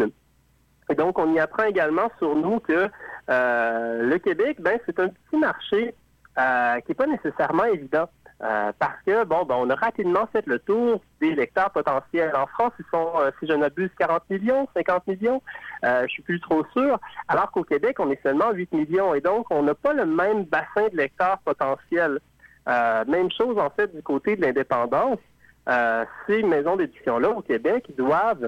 Et donc, on y apprend également sur nous que euh, le Québec, ben, c'est un petit marché euh, qui n'est pas nécessairement évident. Euh, parce que, bon, ben, on a rapidement fait le tour des lecteurs potentiels. En France, ils sont, euh, si je n'abuse, quarante millions, cinquante millions, euh, je suis plus trop sûr, alors qu'au Québec, on est seulement huit millions. Et donc, on n'a pas le même bassin de lecteurs potentiels. Euh, même chose, en fait, du côté de l'indépendance. Euh, ces maisons d'édition-là, au Québec, doivent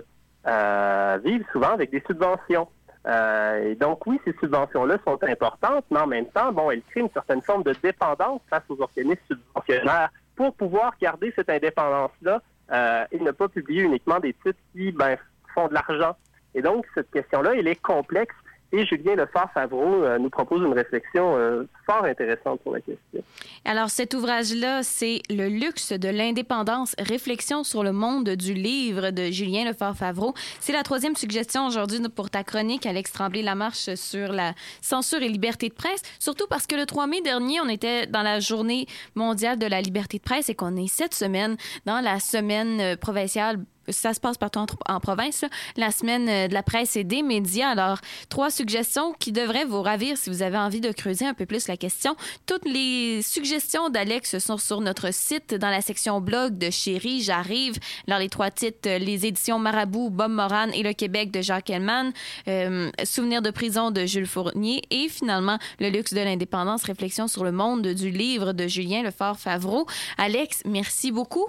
euh, vivre souvent avec des subventions. Euh, et donc, oui, ces subventions-là sont importantes, mais en même temps, bon, elles créent une certaine forme de dépendance face aux organismes subventionnaires pour pouvoir garder cette indépendance-là euh, et ne pas publier uniquement des titres qui ben, font de l'argent. Et donc, cette question-là, elle est complexe. Et Julien Lefort-Favreau euh, nous propose une réflexion euh, fort intéressante sur la question. Alors, cet ouvrage-là, c'est Le luxe de l'indépendance, réflexion sur le monde du livre de Julien Lefort-Favreau. C'est la troisième suggestion aujourd'hui pour ta chronique, Alex Tremblay-Lamarche, sur la censure et liberté de presse. Surtout parce que le trois mai dernier, on était dans la journée mondiale de la liberté de presse et qu'on est cette semaine dans la semaine provinciale. Ça se passe partout en, en province, là. La semaine de la presse et des médias. Alors, trois suggestions qui devraient vous ravir si vous avez envie de creuser un peu plus la question. Toutes les suggestions d'Alex sont sur notre site dans la section blog de Chérie, j'arrive. Alors, les trois titres, les éditions Marabout, Bob Moran et Le Québec de Jacques Hellman, euh, Souvenirs de prison de Jules Fournier et finalement Le luxe de l'indépendance, réflexion sur le monde du livre de Julien Lefort-Favreau. Alex, merci beaucoup.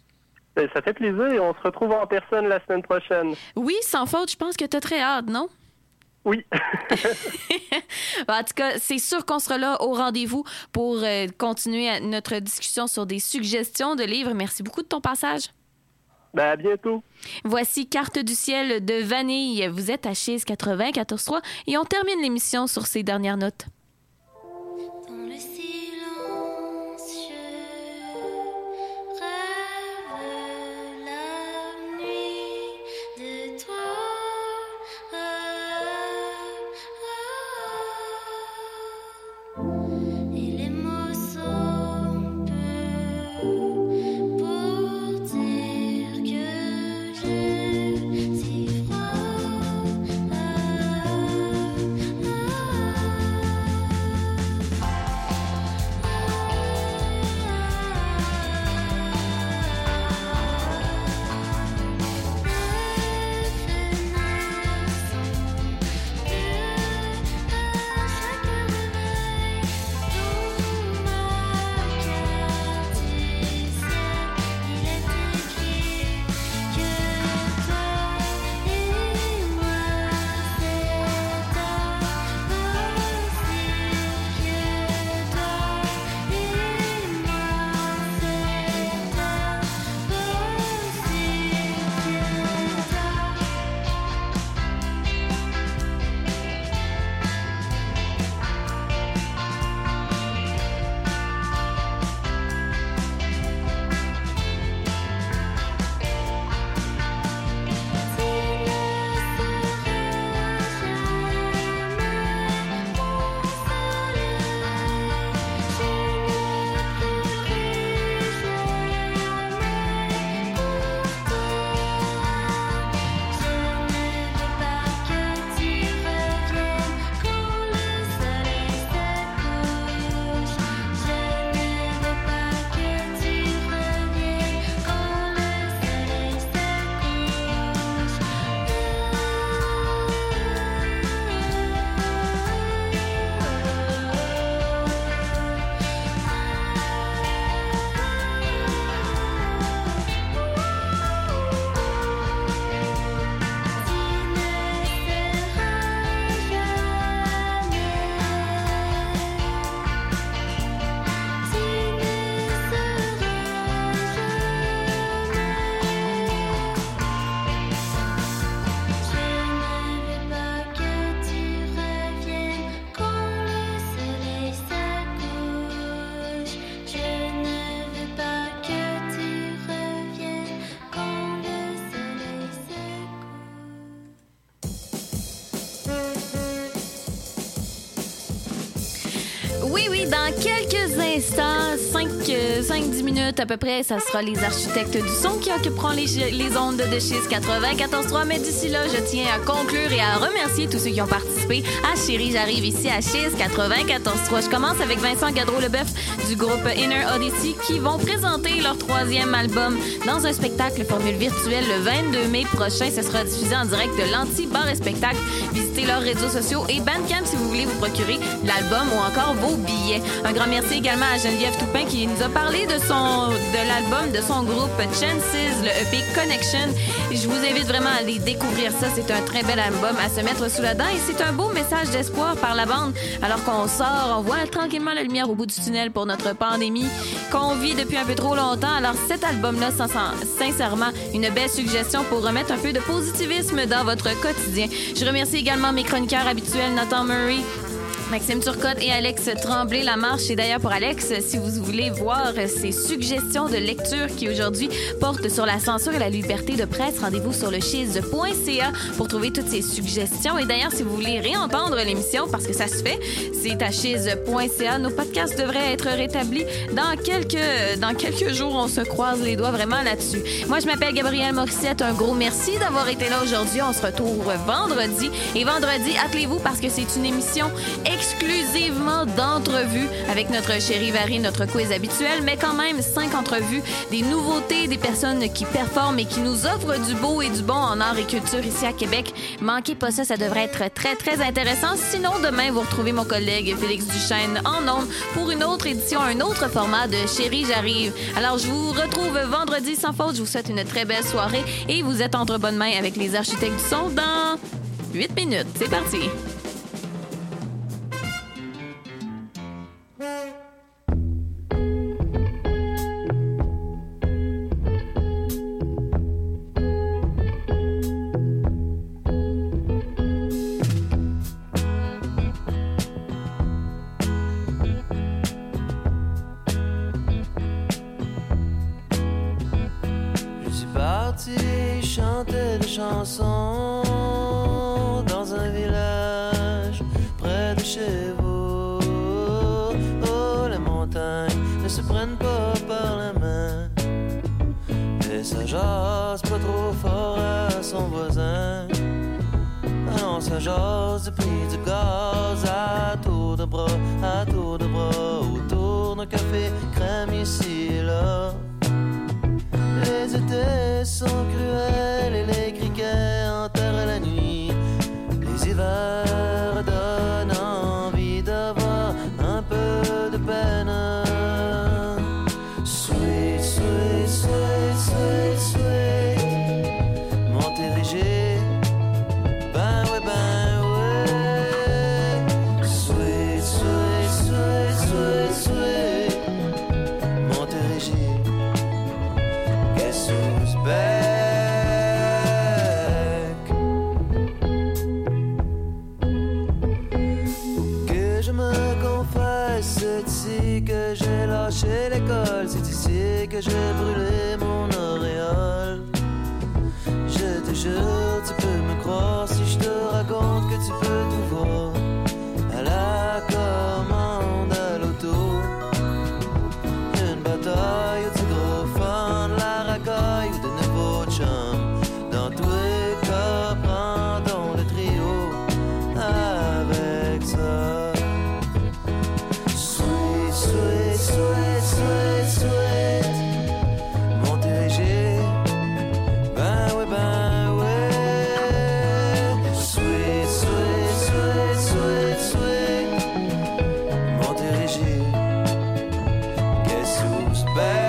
Ça fait plaisir et on se retrouve en personne la semaine prochaine. Oui, sans faute. Je pense que tu as très hâte, non? Oui. En tout cas, c'est sûr qu'on sera là au rendez-vous pour euh, continuer notre discussion sur des suggestions de livres. Merci beaucoup de ton passage. Ben, à bientôt. Voici Carte du ciel de Vanille. Vous êtes à Chiz quatre-vingt-quatorze trois et on termine l'émission sur ces dernières notes. Oui, oui, dans quelques instants, cinq dix minutes à peu près, ça sera les architectes du son qui occuperont les, les ondes de Chiz quatre-vingt-quatorze trois. Mais d'ici là, je tiens à conclure et à remercier tous ceux qui ont participé à Chérie, j'arrive ici à Chiz quatre-vingt-quatorze trois. Je commence avec Vincent Gaudreau-Leboeuf du groupe Inner Odyssey qui vont présenter leur troisième album dans un spectacle formule virtuelle le vingt-deux mai prochain. Ce sera diffusé en direct de l'Anti-Bar et Spectacle. Visitez leurs réseaux sociaux et Bandcamp si vous voulez vous procurer l'album ou encore vos billets. Un grand merci également à Geneviève Toupin qui nous a parlé de son de l'album de son groupe Chances, le E P Connection. Je vous invite vraiment à aller découvrir ça. C'est un très bel album à se mettre sous la dent et c'est un beau message d'espoir par la bande. Alors qu'on sort, on voit tranquillement la lumière au bout du tunnel pour notre pandémie qu'on vit depuis un peu trop longtemps. Alors cet album-là, sans, sans, sincèrement, une belle suggestion pour remettre un peu de positivisme dans votre quotidien. Je remercie également mes chroniqueurs habituels, Nathan Murray, Maxime Turcotte et Alex Tremblay. La marche, et d'ailleurs pour Alex, si vous voulez voir ses suggestions de lecture qui aujourd'hui portent sur la censure et la liberté de presse, rendez-vous sur le chiz point c a pour trouver toutes ces suggestions. Et d'ailleurs, si vous voulez réentendre l'émission, parce que ça se fait, c'est à chiz point c a. Nos podcasts devraient être rétablis dans quelques, dans quelques jours. On se croise les doigts vraiment là-dessus. Moi, je m'appelle Gabrielle Morissette. Un gros merci d'avoir été là aujourd'hui. On se retrouve vendredi. Et vendredi, appelez-vous parce que c'est une émission exclusivement d'entrevues avec notre chérie Varie, notre quiz habituel, mais quand même cinq entrevues, des nouveautés, des personnes qui performent et qui nous offrent du beau et du bon en art et culture ici à Québec. Manquez pas ça, ça devrait être très, très intéressant. Sinon, demain, vous retrouvez mon collègue Félix Duchesne en ondes pour une autre édition, un autre format de Chérie, j'arrive. Alors, je vous retrouve vendredi sans faute. Je vous souhaite une très belle soirée et vous êtes entre bonnes mains avec les architectes du son dans huit minutes. C'est parti! Chanter des chansons dans un village près de chez vous. Oh, les montagnes ne se prennent pas par la main et ça jase pas trop fort à son voisin. Ah non, ça jase du prix du gaz à tour de bras, à tour de bras, autour d'un café crème ici et là. Les étés sont cruels et les criquets enterrent la nuit. Les hivers donnent envie d'avoir un peu de peine. Sweet, sweet, sweet, sweet, sweet Montérégie, ben ouais, ben ouais. Sweet, sweet, sweet, sweet, sweet Montérégie. Guess who's back? Que je me confesse, c'est ici que j'ai lâché l'école, c'est ici que j'ai brûlé mon auréole. Je te jure, tu peux me croire si je te raconte que tu peux tout voir. À la commande, à l'auto, une bataille ou du gros fun, la racaille ou de nouveaux chums. Dans tous les cas, prends donc le trio avec ça. Sweet, sweet, sweet, sweet, sweet Montérégie, ben ouais, ben ouais. Sweet, sweet, sweet, sweet, sweet Montérégie. Guess who's back?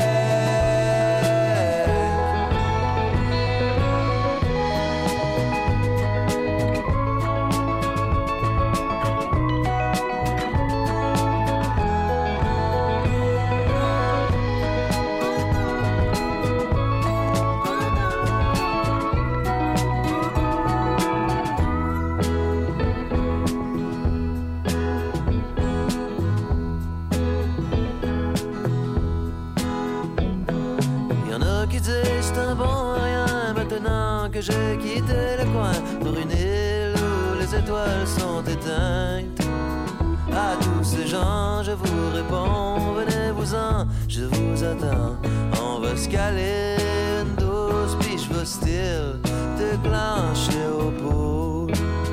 Y'en a qui disent c'est un bon à rien maintenant que j'ai quitté le coin pour une île où les étoiles sont éteintes. À tous ces gens je vous réponds, venez-vous-en, je vous attends. On va se caler une douce biche, va style déclencher au bout.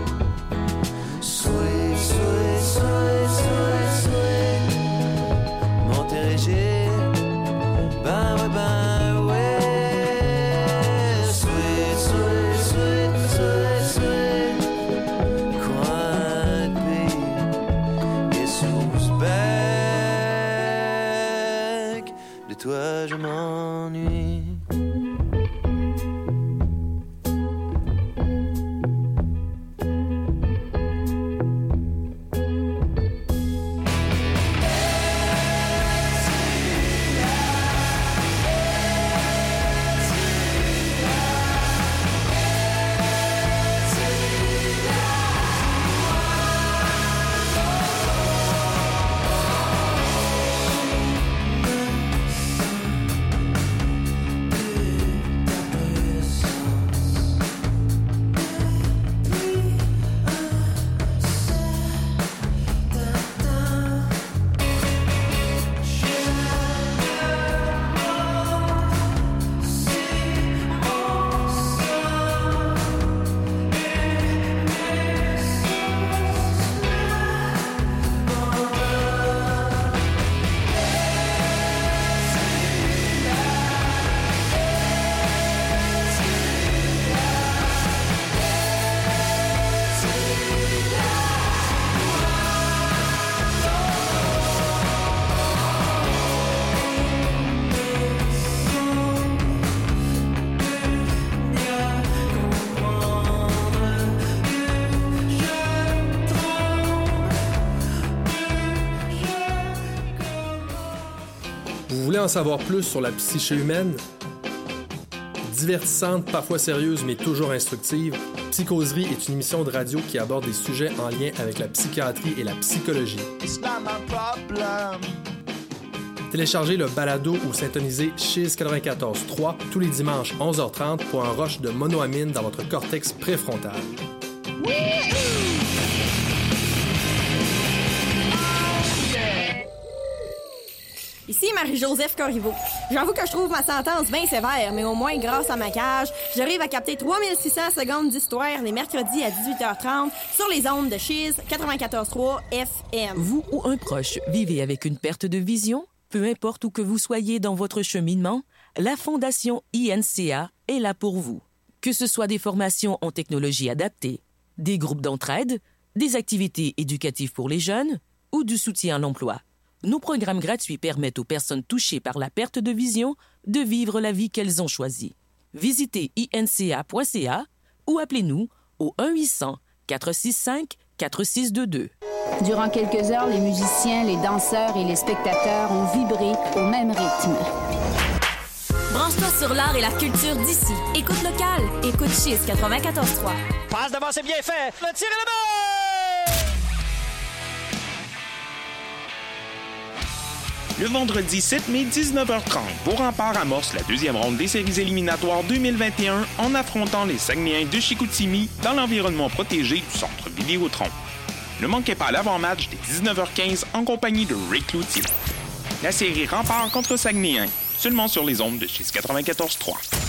Sweet, sweet, sweet, sweet, sweet. Montérégie, ben ouais, ben ouais. Sweet, sweet, sweet, sweet, sweet. Coin de pays, et sous bec. De toi je m'ennuie. Vous voulez en savoir plus sur la psyché humaine? Divertissante, parfois sérieuse, mais toujours instructive, Psychoserie est une émission de radio qui aborde des sujets en lien avec la psychiatrie et la psychologie. Téléchargez le balado ou syntonisez Chiz quatre-vingt-quatorze trois tous les dimanches onze heures trente pour un rush de monoamine dans votre cortex préfrontal. Ici Marie-Joseph Corriveau. J'avoue que je trouve ma sentence bien sévère, mais au moins, grâce à ma cage, j'arrive à capter trois mille six cents secondes d'histoire les mercredis à dix-huit heures trente sur les ondes de Chiz quatre-vingt-quatorze trois F M. Vous ou un proche vivez avec une perte de vision? Peu importe où que vous soyez dans votre cheminement, la Fondation I N C A est là pour vous. Que ce soit des formations en technologie adaptée, des groupes d'entraide, des activités éducatives pour les jeunes ou du soutien à l'emploi. Nos programmes gratuits permettent aux personnes touchées par la perte de vision de vivre la vie qu'elles ont choisie. Visitez I N C A point C A ou appelez-nous au un huit cents quatre six cinq quatre six deux deux. Durant quelques heures, les musiciens, les danseurs et les spectateurs ont vibré au même rythme. Branche-toi sur l'art et la culture d'ici. Écoute locale. Écoute Chiz quatre-vingt-quatorze trois. Passe devant, c'est bien fait. Le tir est là-bas! Le vendredi sept mai, dix-neuf heures trente, Beaurempart amorce la deuxième ronde des séries éliminatoires deux mille vingt et un en affrontant les Saguenayens de Chicoutimi dans l'environnement protégé du centre Vidéotron. Ne manquez pas l'avant-match dès dix-neuf heures quinze en compagnie de Ray Cloutier. La série Rempart contre Saguenayens, seulement sur les ondes de Chiz quatre-vingt-quatorze trois.